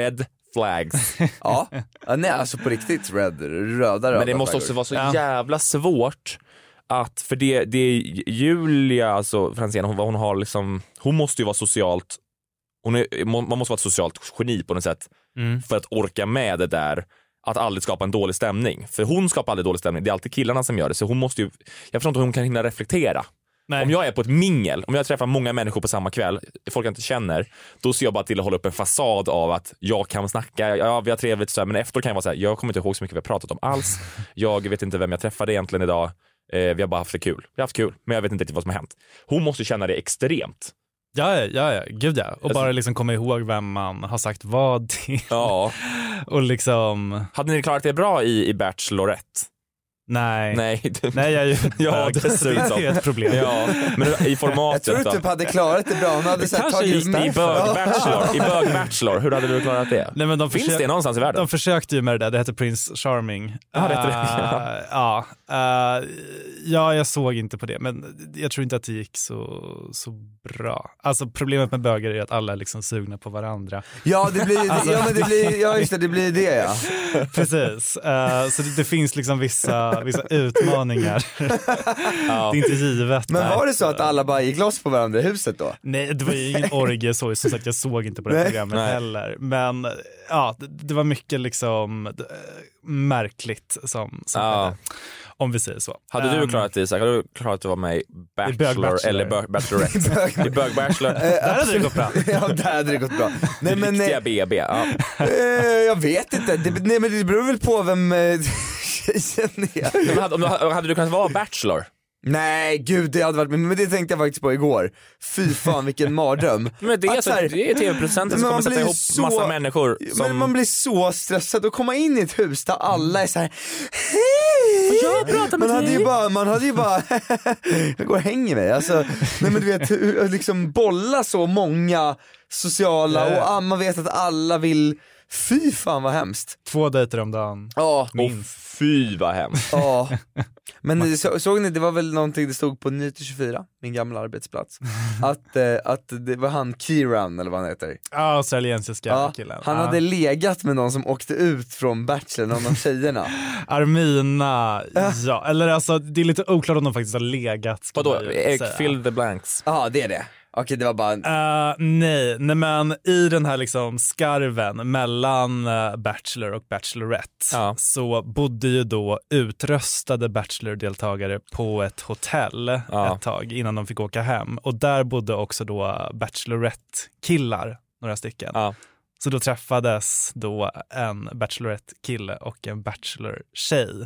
flags. Ja, ja nej, alltså på riktigt red, röda röda Men det måste också vara så ja. jävla svårt att, för det, det är Julia, alltså Franzén, hon, hon har liksom, hon måste ju vara socialt, hon är, man måste vara ett socialt geni på något sätt mm. för att orka med det där, att aldrig skapa en dålig stämning. För hon skapar aldrig dålig stämning, det är alltid killarna som gör det, så hon måste ju, jag förstår inte hur hon kan hinna reflektera. Nej. Om jag är på ett mingel, om jag träffar många människor på samma kväll, folk jag inte känner, då ser jag bara till att hålla upp en fasad av att jag kan snacka, ja vi har trevligt så här, men efter kan jag vara så här, jag kommer inte ihåg så mycket vi har pratat om alls. Jag vet inte vem jag träffade egentligen idag. Eh, vi har bara haft det kul. Vi har haft kul, men jag vet inte riktigt vad som har hänt. Hon måste känna det extremt. Ja, ja, ja, gud ja. Och alltså, bara liksom komma ihåg vem man har sagt vad till. Ja. Och liksom... Hade ni klarat det bra i, i Bachelorette? Nej. Nej, du... Nej jag är ju ja, det är ett problem. Ja, men i formatet jag tror du typ hade klarat det bra. Hon hade så här tagit i bög bachelor, i bög bachelor. Hur hade du klarat det? Nej, men de finns försök... det någonstans i världen? De försökte ju med det där. Det heter Prince Charming. Ja, det heter det. Uh, ja. Uh, ja, jag såg inte på det, men jag tror inte att det gick så så bra. Alltså problemet med bögar är att alla är liksom sugna på varandra. Ja, det blir alltså, ja men det blir ja just det, det blir det ja. Precis. Uh, så det, det finns liksom vissa vissa utmaningar. Ja. Det är inte givet. Men var det så att alla bara gick loss på varandra i huset då? Nej, det var ju ingen orgie så, som sagt jag såg inte på det Nej. programmet Nej. heller. Men ja, det, det var mycket liksom det, märkligt som, som ja. hände, om vi säger så. Hade du klarat det, Isak? Hade du klarat att vara med i Bachelor, bachelor. eller bö- Bachelorette? I Bög Bachelor? Där hade det gått bra. Ja, där hade det gått bra. Nej, men, riktiga B B, ja. Jag vet inte, det, nej, men det beror väl på vem tjejen är. Men hade, om du, hade du kunnat vara Bachelor? Nej, gud det hade varit, men det tänkte jag faktiskt på igår. Fy fan vilken mardröm. Men det är, så, här, det är tv-producenten som kommer sätta ihop så, massa människor som... Men man blir så stressad att komma in i ett hus där alla är så här. Jag pratar med man hade dig. ju bara, man hade ju bara jag går och hänger mig. Alltså, nej men du vet, liksom bolla så många sociala och ah, man vet att alla vill. Fy fan vad hemskt. Två dejter om dagen. Ja, minst. Fy vad hemskt. Ja. Men så, såg ni, det var väl någonting det stod på Nyheter tjugofyra, min gamla arbetsplats, att, eh, att det var han Kieran eller vad han heter. Ja, australiensiska ja, killen. Han ja. hade legat med någon som åkte ut från Bachelor, någon av tjejerna. Armina, ja. ja. Eller alltså, det är lite oklart om de faktiskt har legat. Vadå, fill the blanks. Ja, det är det. Okej, det var bara en... uh, nej, nej, men i den här liksom skarven mellan uh, Bachelor och Bachelorette ja. så bodde ju då utröstade Bachelor-deltagare på ett hotell ja. ett tag innan de fick åka hem. Och där bodde också då Bachelorette-killar, några stycken. Ja. Så då träffades då en Bachelorette-kille och en Bachelor-tjej.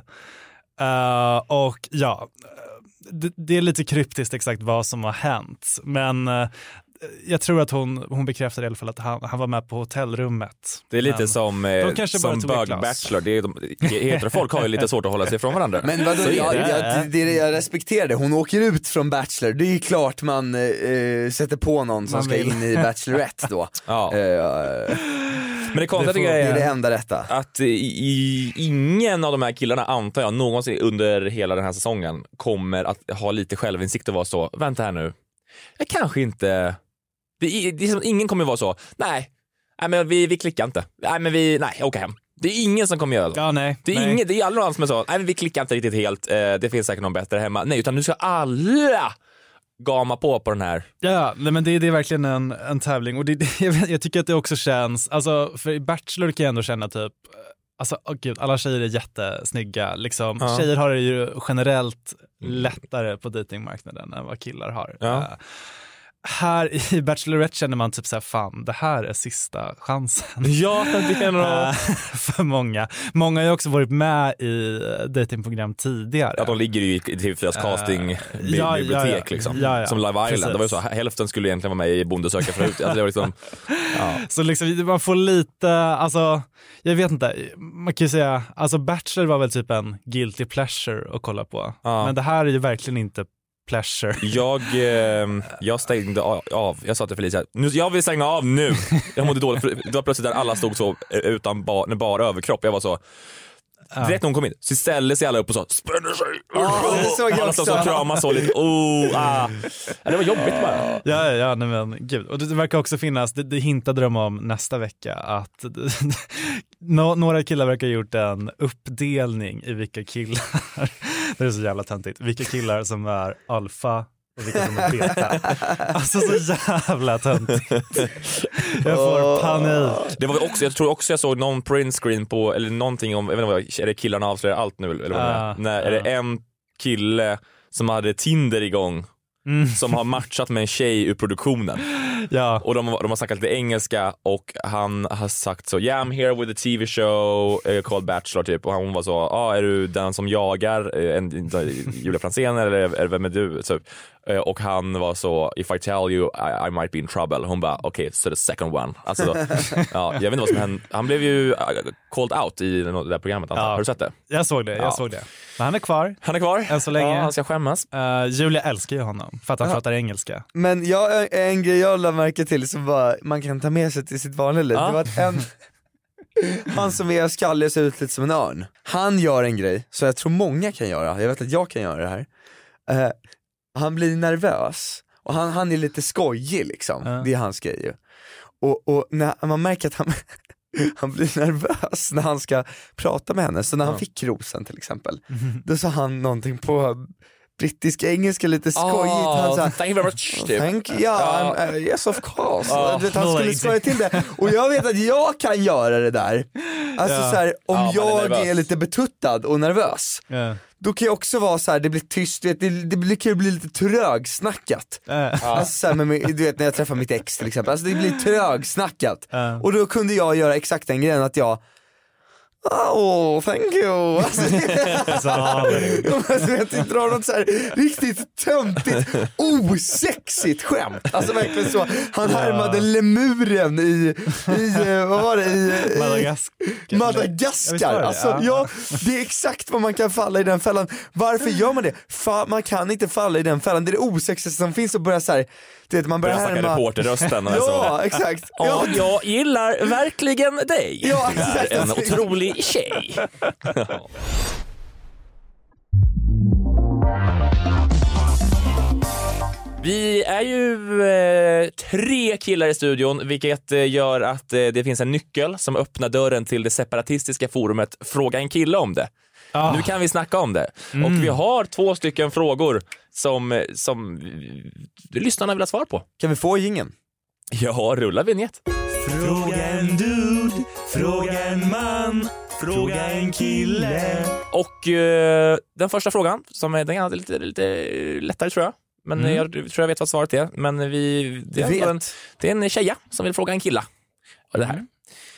Uh, och ja... Det, det är lite kryptiskt exakt vad som har hänt, men eh, jag tror att hon, hon bekräftade i alla fall att han, han var med på hotellrummet. Det är lite men som, eh, som Bög Bachelor. Det är, de, heterofolk har ju lite svårt att hålla sig från varandra. Men vadå, jag, jag, jag, det, jag respekterar det. Hon åker ut från Bachelor. Det är ju klart man eh, sätter på någon som man ska vill. in i Bachelorette då. Ja. Eh, Men det konstiga det, är det, är det enda rätta. Att i, i, ingen av de här killarna, antar jag, någonsin under hela den här säsongen kommer att ha lite självinsikt och vara så, vänta här nu, jag kanske inte, det, det är som, ingen kommer vara så, nej, nej men vi, vi klickar inte, nej men vi, nej, åka hem. Det är ingen som kommer göra så. Ja, nej, det är nej. ingen, det är alla som är så, nej men vi klickar inte riktigt helt, eh, det finns säkert någon bättre hemma. Nej, utan nu ska alla gama på på den här. Ja, nej, men det, det är verkligen en, en tävling och det, det, jag, jag tycker att det också känns, alltså för i Bachelor kan jag ändå känna typ, alltså oh gud, alla tjejer är jättesnygga liksom. Ja. Tjejer har det ju generellt lättare på datingmarknaden än vad killar har. Ja. Uh, här i Bachelorette känner man typ så här, fan, det här är sista chansen. Ja, det är nog för många. Många har ju också varit med i datingprogram tidigare. Ja, de ligger ju i T V fyras casting-bibliotek uh, ja, ja, ja. liksom. Ja, ja. Som Love Island. Precis. Det var ju så, hälften skulle egentligen vara med i Bonde söker förut. Alltså, det var liksom, ja. Så liksom, man får lite, alltså, jag vet inte, man kan ju säga, alltså Bachelor var väl typ en guilty pleasure att kolla på. Ja. Men det här är ju verkligen inte pleasure. Jag, eh, jag stängde av. Jag sa till Felicia, nu, jag vill stänga av nu. Jag mådde dåligt. Det var plötsligt där alla stod så utan bar, bara överkropp. Jag var så, direkt när hon kom in så ställde sig alla upp och sa spänner sig. Oh, det såg jag alla också. som kramas så lite. Oh, ah. Ja, det var jobbigt bara. Ja, ja, ja nej, men gud. Och det verkar också finnas, det, det hintade de om nästa vecka, att no, några killar verkar ha gjort en uppdelning i vilka killar, det är så jävla töntigt, vilka killar som är alfa och vilka som är beta. Alltså så jävla töntigt. Jag får panik. Det var också, jag tror också jag såg någon print screen på, eller någonting om, jag vet inte vad, är det killarna avslöjar allt nu? Eller vad det är? Uh, Nej, uh. är det en kille som hade Tinder igång mm. som har matchat med en tjej ur produktionen. Ja. Och de, de har snackat lite engelska och han har sagt så, yeah, I'm here with a T V show uh, called Bachelor typ. Och hon var så, ah, är du den som jagar uh, en, Julia Franzén eller är, vem är du? Typ. Uh, och han var så, if I tell you I, I might be in trouble. Hon bara, okej, okay, so the second one. Alltså, ja, jag vet inte vad som hände. Han blev ju uh, called out i det där programmet. Ja. Har du sett det? Jag såg det, jag ja. såg det. Men han är kvar. Han är kvar. Än så länge. Ja, han ska skämmas. Uh, Julia älskar ju honom för att han ja. pratar engelska. Men jag, en grej jag lade märke till som bara, man kan ta med sig till sitt vanliga liv. Ja. Det var att en, han som är skallig ser ut lite som en örn. Han gör en grej, så jag tror många kan göra. Jag vet att jag kan göra det här. Uh, han blir nervös. Och han, han är lite skojig liksom. Ja. Det är hans grej ju. Och, och när man märker att han... han blir nervös när han ska prata med henne. Så när han ja. fick rosen till exempel, mm. då sa han någonting på brittisk engelska lite skojigt. Oh, han sa, thank you very much. Typ. Thank you, yeah, uh, yes of course. Oh, vet, han skulle skoja till det. Och jag vet att jag kan göra det där. Alltså ja. så här, om ja, jag är, är lite betuttad och nervös. Yeah. Då kan jag också vara så här, det blir tyst, vet, det, det blir, kan ju bli lite trögsnackat. Uh. Alltså så här, med, du vet när jag träffar mitt ex till exempel, alltså det blir trögsnackat. Uh. Och då kunde jag göra exakt den grejen att jag oh, thank you. Alltså, alltså, jag drar något så här riktigt töntigt, osexigt skämt. Alltså verkligen så. Han ja. härmade lemuren i, i vad var det? I, Madagaskar. Madagaskar. Alltså, ja. ja, det är exakt vad man kan falla i den fällan. Varför gör man det? Fa- man kan inte falla i den fällan. Det är det osexigaste som finns och börja så här. Det är man börjar härma reporterrösten. Alltså. Ja, exakt. Ja, ja, jag gillar verkligen dig. Ja, exakt. En otrolig tjej. Vi är ju eh, tre killar i studion, vilket eh, gör att eh, det finns en nyckel som öppnar dörren till det separatistiska forumet Fråga en kille om det. Ah. Nu kan vi snacka om det. Mm. Och vi har två stycken frågor som, som lyssnarna vill ha svar på. Kan vi få jingeln? Ja, rulla vignett. Fråga en dude, fråga en man, fråga en kille. Och eh, den första frågan, som är, den är lite, lite lättare tror jag. Men mm. jag tror jag vet vad svaret är. Men vi, det, är en, det är en tjeja som vill fråga en killa. Och det här. Mm.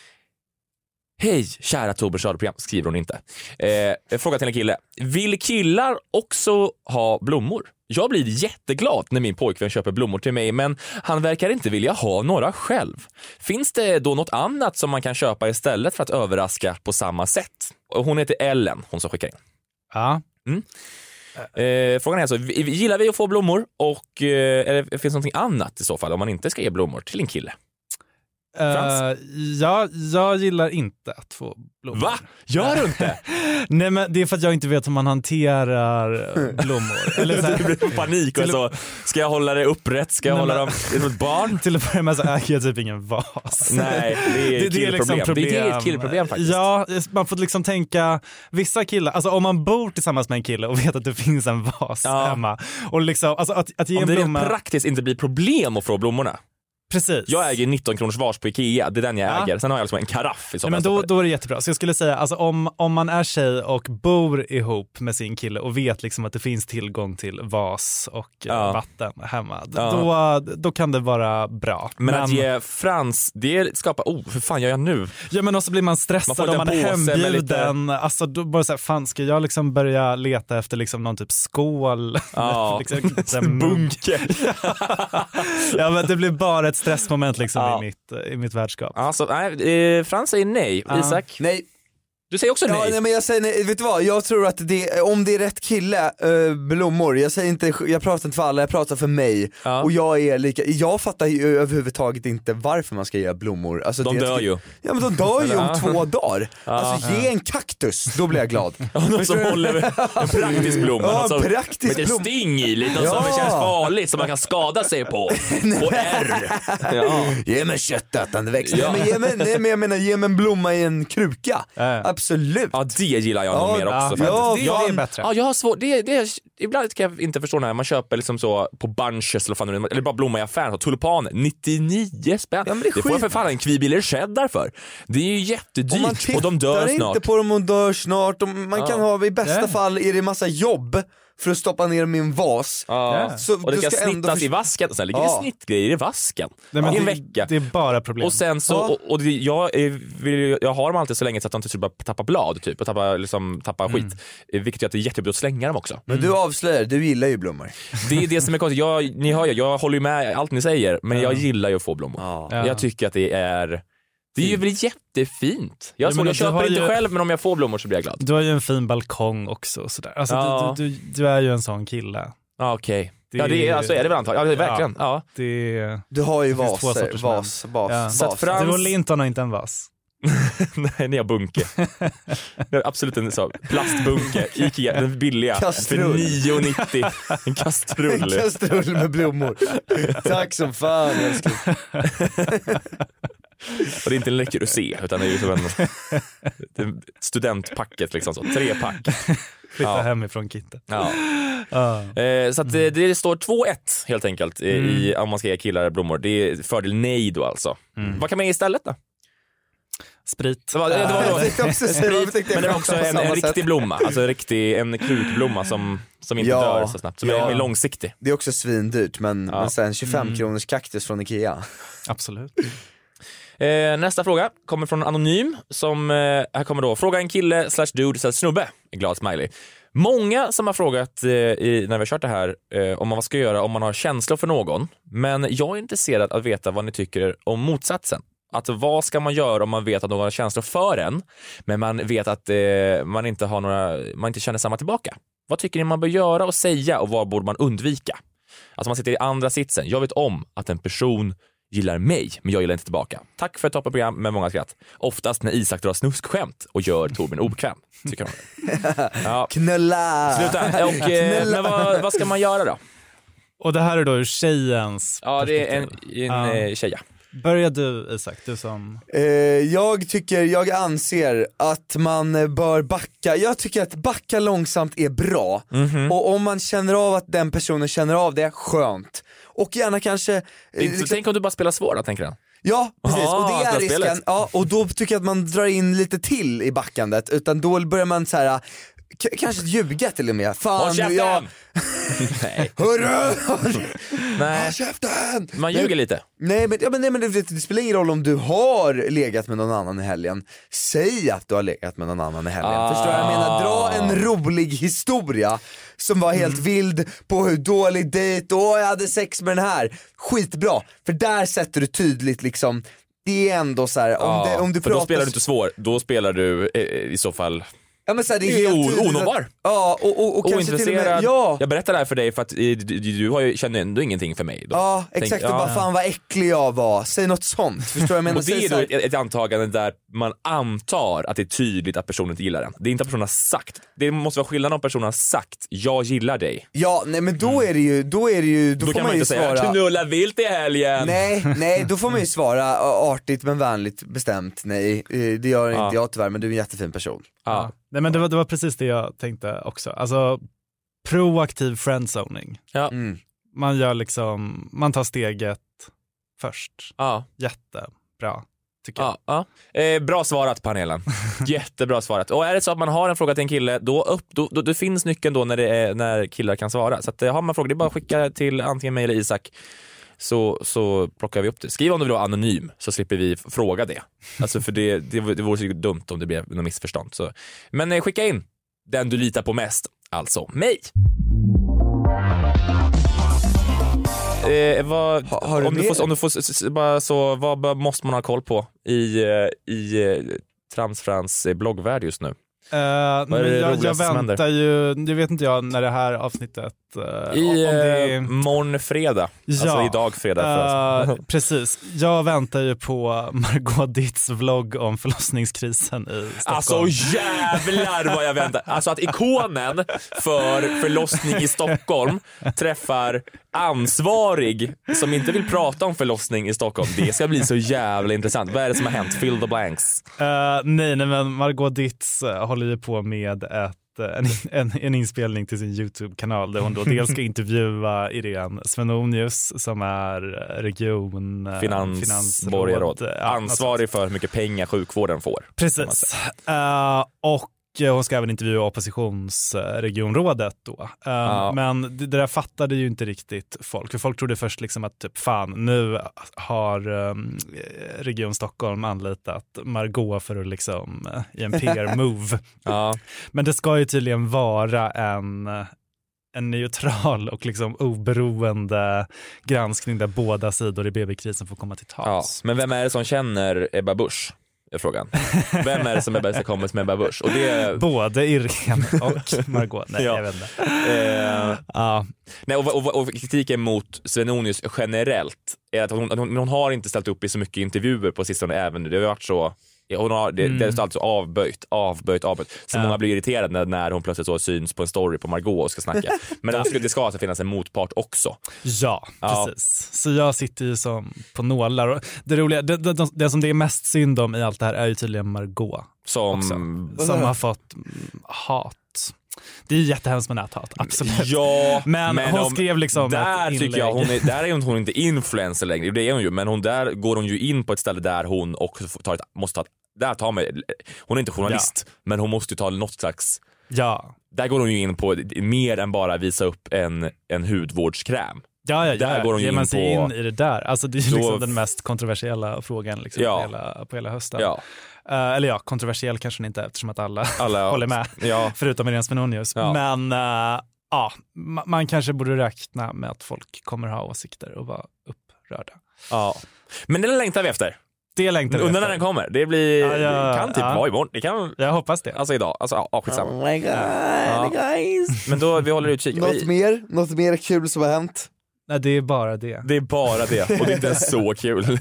Hej, kära Torbjörns radioprogram, skriver hon inte. Eh, fråga till en kille. Vill killar också ha blommor? Jag blir jätteglad när min pojkvän köper blommor till mig, men han verkar inte vilja ha några själv. Finns det då något annat som man kan köpa istället för att överraska på samma sätt? Och hon heter Ellen, hon som skickar in. Ja. Mm. Eh, frågan är alltså, gillar vi att få blommor? Och eh, eller finns det någonting annat i så fall om man inte ska ge blommor till en kille? Uh, ja, jag gillar inte att få blommor. Va? Gör du inte? Nej, men det är för att jag inte vet hur man hanterar blommor. Eller så här, det blir panik och så, ska jag hålla det upprätt? Ska jag Nej, hålla dem som ett barn? Till att börja med så äger jag typ ingen vas. Nej, det är ett killproblem. Liksom problem. Det är ett killproblem faktiskt. Ja, man får liksom tänka, vissa killar, alltså om man bor tillsammans med en kille och vet att det finns en vas ja. hemma. Och liksom, alltså att, att ge om en det blomma... praktiskt inte blir problem att få blommorna. Precis. Jag äger nitton kronors vars på Ikea, det är den jag ja. äger. Sen har jag liksom en karaff i så ja, men då, då är det jättebra. Så jag skulle säga, alltså, om, om man är tjej och bor ihop med sin kille och vet liksom att det finns tillgång till vas och ja. vatten hemma, ja. då, då kan det vara bra. Men, men att ge Frans, det skapar, oh, hur fan gör jag nu? Ja, men också blir man stressad man om man är hembjuden. Lite... Alltså då bara såhär, fan ska jag liksom börja leta efter liksom någon typ skål? Ja, liksom, bunke. Ja, men det blir bara ett stressmoment liksom ja. i, mitt, i mitt värdskap. Alltså, nej, eh, Frans säger nej. Ja. Isak? Nej. Du säger också nej. Ja, nej men jag säger nej, vet du vad, jag tror att det, om det är rätt kille, äh, blommor, jag säger inte, jag pratar inte för alla, jag pratar för mig. Ja. Och jag är lika, jag fattar ju överhuvudtaget inte varför man ska ge blommor. Alltså, de det, dör ju. Ja men de dör ju om två dagar. Alltså ge en kaktus, då blir jag glad. Ja, någon som håller en praktisk blomma. Ja, som, praktisk med ett sting i, lite ja. som känns farligt, som man kan skada sig på. På R. Ja. Ge mig köttätande växter. Ja. Men ge mig, nej, men jag menar, ge mig en blomma i en kruka. Äh. Absolut. Ja, det gillar jag nog ja, mer också. Ja, det, det är bättre. Ja, jag har svårt. Det, det, ibland kan jag inte förstå när man köper liksom så på bunches eller, fan, eller bara blomma i affären, så tulpaner, nittionio spänn. Ja, det, det får jag för fan en kvibiler cheddar för. Det är ju jättedyrt och, och de dör snart. Man inte på dem och dör snart. Man ja. kan ha, i bästa yeah. fall är det massa jobb för att stoppa ner min vas. Ja. Så och det ska, ska snittas för... i vasken. Och sen ligger ja. det snittgrejer i vasken. Nej, men I en det, vecka. Det är bara problem. Och sen så, ja. och, och det, jag, vill, jag har dem alltid så länge så att de inte bara tappar blad typ, och tappar, liksom, tappar mm. skit. Vilket gör att det är jättejobbigt att slänga dem också. Men du avslöjar, du gillar ju blommor. Det är det som är konstigt. Jag, ni hör ju, jag håller ju med allt ni säger, men jag gillar ju att få blommor. Ja. Jag tycker att det är... Det är ju väl jättefint. Jag, ja, jag köper inte ju... själv, men om jag får blommor så blir jag glad. Du har ju en fin balkong också och sådär. Alltså, ja. du, du, du är ju en sån kille. Ja, okej. Okay. Ja, det är, alltså, är det väl antagligen. Ja, det är verkligen. Ja. Ja. Det... Du har ju vaser, vas, vas, ja. vas. Frans... Du och Linton har inte en vas. Nej, ni har bunke. Absolut en så plastbunke, Ikea, den billiga. Kastrull. För nio nittio. En kastrull. En kastrull med blommor. Tack som fan, älskling. Och det är inte en läcker att se, utan det är ju som en studentpacket liksom så, tre pack. Flytta ja. hemifrån kittet. Ja. Uh. Eh, så att det, det står två ett helt enkelt i, mm. i, om man ska ge killar blommor. Det är fördel nej då alltså. Mm. Vad kan man ge istället då? Sprit. Det var, det var då. Sprit, men det är också en, en riktig blomma, alltså en riktig en krukblomma som, som inte ja, dör så snabbt, som ja. är långsiktig. Det är också svindyrt, men, ja. men sen tjugofem mm. kronors kaktus från Ikea. Absolut. Eh, nästa fråga kommer från Anonym som, eh, här kommer då, fråga en kille slash dude slash snubbe, en glad smiley. Många som har frågat eh, i, när vi har kört det här eh, om man vad ska göra om man har känslor för någon, men jag är intresserad att veta vad ni tycker om motsatsen. Att vad ska man göra om man vet att någon har känslor för en, men man vet att eh, man inte har några, man inte känner samma tillbaka. Vad tycker ni man bör göra och säga, och vad borde man undvika? Alltså man sitter i andra sitsen. Jag vet om att en person gillar mig, men jag gillar inte tillbaka. Tack för ett toppenprogram med många skratt. Oftast när Isak drar snuskskämt och gör Torbjörn obekväm, tycker jag. Ja. Knulla! Sluta. Och, eh, Knulla. Men vad, vad ska man göra då? Och det här är då ur tjejens Ja, det är en, en uh. tjeja. Börjar du, Isak, du som... Eh, jag tycker, jag anser att man bör backa. Jag tycker att backa långsamt är bra. Mm-hmm. Och om man känner av att den personen känner av det, skönt. Och gärna kanske... Eh, liksom... Tänk om du bara spelar svår då, tänker jag. Ja, precis. Aha, och det är risken. Ja, och då tycker jag att man drar in lite till i backandet. Utan då börjar man så här... K- kanske ljuga till och med. Fan, håll käften! Jag... Nej. Hörru! Nej. Håll käften! Man ljuger nej, lite. Nej, men, ja, men, nej, men det, det spelar ingen roll om du har legat med någon annan i helgen. Säg att du har legat med någon annan i helgen. Ah. Förstår du vad jag menar? Dra en rolig historia som var helt mm. vild på hur dålig dejt, åh jag hade sex med den här. Skitbra, för där sätter du tydligt liksom. Det är ändå så här, om, ah. det, om du för pratar... då spelar du inte svår, då spelar du eh, i så fall... Ja, men så här, det är helt onåbar. Ja, och, och, och kanske till och med, ja. Jag berättar det här för dig för att du, du har ju, känner ändå ingenting för mig då. Ja, exakt. Tänk, och bara, ja. fan vad äcklig jag var. Säg något sånt, förstår jag menar. Och det är då ett, ett antagande där man antar att det är tydligt att personen inte gillar den. Det är inte att personen har sagt. Det måste vara skillnad om personen har sagt jag gillar dig. Ja, nej men då är det ju, då är det ju, då, då får kan man, man ju inte svara säga knulla vilt i helgen. Nej, nej, då får man ju svara artigt men vänligt bestämt. Nej, det gör inte ja. jag tyvärr, men du är en jättefin person. Ja. Nej, men det var, det var precis det jag tänkte också. Alltså proaktiv friendzoning. Ja. Mm. Man gör liksom, man tar steget först. Ja. Jättebra, tycker ja, jag. Ja. Eh, bra svarat, panelen. Jättebra svarat. Och är det så att man har en fråga till en kille, då, upp, då, då, då finns nyckeln då när, det är, när killar kan svara. Så att, har man frågor, det är bara att skicka till antingen mig eller Isak. Så, så plockar vi upp det. Skriv om du vill vara anonym så slipper vi fråga det. Alltså för det, det, det vore så dumt om det blev något missförstånd. Så. Men eh, skicka in den du litar på mest, alltså mig. Eh, vad, ha, har du om, du får, om du får bara så, vad måste man ha koll på i, i Tramsfrans bloggvärld just nu? Uh, men jag, jag väntar ju, det vet inte jag när det här avsnittet uh, I om det är... morgon fredag, ja, alltså idag fredag uh, precis, jag väntar ju på Margot Ditts vlogg om förlossningskrisen i Stockholm. Alltså jävlar vad jag väntar. Alltså att ikonen för förlossning i Stockholm träffar ansvarig som inte vill prata om förlossning i Stockholm. Det ska bli så jävla intressant. Vad är det som har hänt? Fill the blanks. Uh, nej, nej, men Margot Ditts håller ju på med ett, en, en, en inspelning till sin YouTube-kanal där hon då dels ska intervjua Irene Svenonius som är region finansborgarråd, ansvarig för hur mycket pengar sjukvården får. Precis. Uh, och hon ska även intervjua oppositionsregionrådet då. Uh, ja. Men det, det där fattade ju inte riktigt folk. För folk trodde först liksom att typ, fan, nu har um, Region Stockholm anlitat Margot för att liksom uh, i en P R-move. Ja. Men det ska ju tydligen vara en, en neutral och liksom oberoende granskning där båda sidor i B B-krisen får komma till tals. Ja. Men vem är det som känner Ebba Busch? Är frågan. Vem är det som är bästa kompis med Ebba Busch? Och det är... Både Irene och Margot. Nej, ja. Jag vet inte. Eh, ja. Nej, och, och, och kritiken mot Svenonius generellt är att hon, hon, hon har inte ställt upp i så mycket intervjuer på sistone även nu. Det har varit så... Hon har, det, mm. det är alltså avböjt, avböjt, avböjt. Så ja. Många blir irriterade när, när hon plötsligt så syns på en story på Margot och ska snacka. Men det ska, det ska alltså finnas en motpart också. Ja, ja, precis. Så jag sitter ju som på nålar. Och det roliga, det, det, det, det som det är mest synd om i allt det här är ju tydligen Margot. Som, som har fått hat. Det är ju jättehemskt med näthat, absolut. Ja, men, men hon om, skrev liksom där tycker jag hon är, där är hon, hon inte influencer längre. Det är hon ju, men hon där går hon ju in på ett ställe där hon också tar ett, måste ta ett, där tar med, hon är inte journalist, ja. Men hon måste ju ta något slags. Ja. Där går hon ju in på mer än bara visa upp en en hudvårdskräm. Ja, ja, ja. Där går hon ger in man sig på, in i det där. Alltså det är ju då, liksom den mest kontroversiella frågan liksom, ja. på, hela, på hela hösten. Ja. Uh, eller ja, kontroversiell kanske inte eftersom att alla, alla håller med. Ja. Förutom Irene Svenonius. Ja. Men uh, ja, man kanske borde räkna med att folk kommer ha åsikter och vara upprörda. Ja. Men det längtar vi efter. Det längtar vi Undrar när den kommer. Det blir ja, ja, kan typ ja. vara imorgon. Det kan jag hoppas det. Alltså idag. Alltså ja, skitsamma. Oh my god, ja. guys. Men då vi håller utkik. Något mer? Något mer kul som har hänt? Nej, det är bara det. Det är bara det. Och det är inte så kul.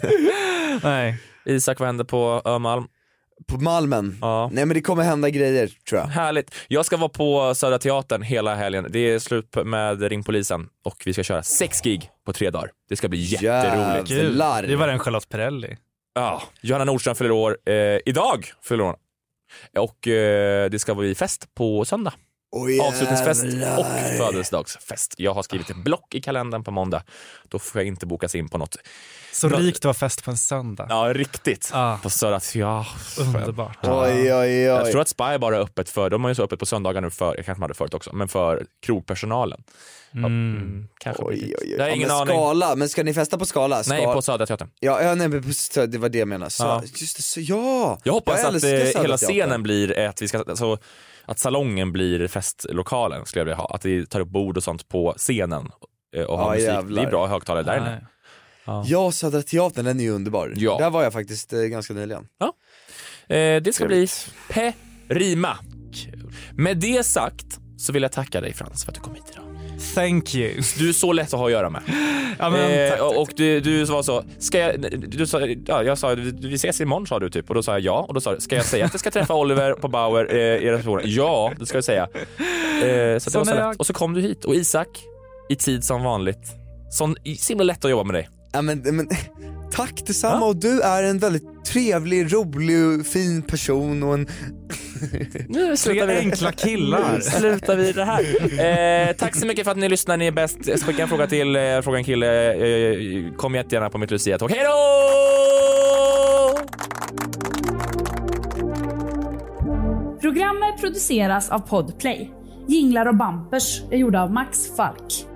Nej. Isak, vad händer på Ömalm? På Malmen? Ja. Nej, men det kommer hända grejer, tror jag. Härligt. Jag ska vara på Södra Teatern hela helgen. Det är slut med Ring Polisen. Och vi ska köra sex gig på tre dagar. Det ska bli jätteroligt. Jävlar. Det var en Charlotte Perrelli. Ja, Johanna Nordström fyller år eh, idag fyller år. Och eh, det ska bli fest på söndag. Oh, avslutningsfest och födelsedagsfest. Jag har skrivit ett block i kalendern på måndag. Då får jag inte bokas in på något. Så rikt det var fest på en söndag. Ja, riktigt. Ah. På Södra, ja. Underbart. Ja. Oj, oj, oj. Jag tror att Spy bara är öppet för, de har ju så öppet på söndagar nu för, jag kanske hade förut också, men för krogpersonalen. Mm. Mm, kanske oj, oj, oj. Jag har ingen ja, aning. Skala, men ska ni festa på Skala? Skala. Nej, på Södra Teatern. Ja, ja nej, men det var det jag menade. Så, ja. Just det, så, ja. Jag hoppas jag att det, hela scenen blir att vi ska, alltså, att salongen blir festlokalen skulle jag vilja ha. Att vi tar upp bord och sånt på scenen och har ja, musik. Jävlar. Det är bra högtalare där inne. Ja, ja, Södra Teatern, den är ju underbar. Ja. Där var jag faktiskt eh, ganska nyligen. Ja. Eh, det ska bli Perima. Med det sagt så vill jag tacka dig, Frans, för att du kom hit idag. Thank you. Du är så lätt att ha att göra med. Ja, men, eh, tack, tack. Och du, du var så, ska jag, du sa, ja, jag sa, vi ses imorgon sa du typ. Och då sa jag ja. Och då sa du, ska jag säga att jag ska träffa Oliver på Bauer eh, i receptionen? Ja, det ska jag säga. Eh, så det var så lätt. Och så kom du hit. Och Isak, i tid som vanligt. Så himla lätt att jobba med dig. Ja, men, men tack detsamma. Ja? Och du är en väldigt trevlig, rolig och fin person och en... Nu slutar vi. Enkla killar. Nu slutar vi det här. Eh, tack så mycket för att ni lyssnar. Ni är bäst. Skicka en fråga till eh, Fråga en kille. Eh, kom jättegärna på mitt Lucia-tåg. Hej då! Programmet produceras av Podplay. Jinglar och bumpers är gjorda av Max Falk.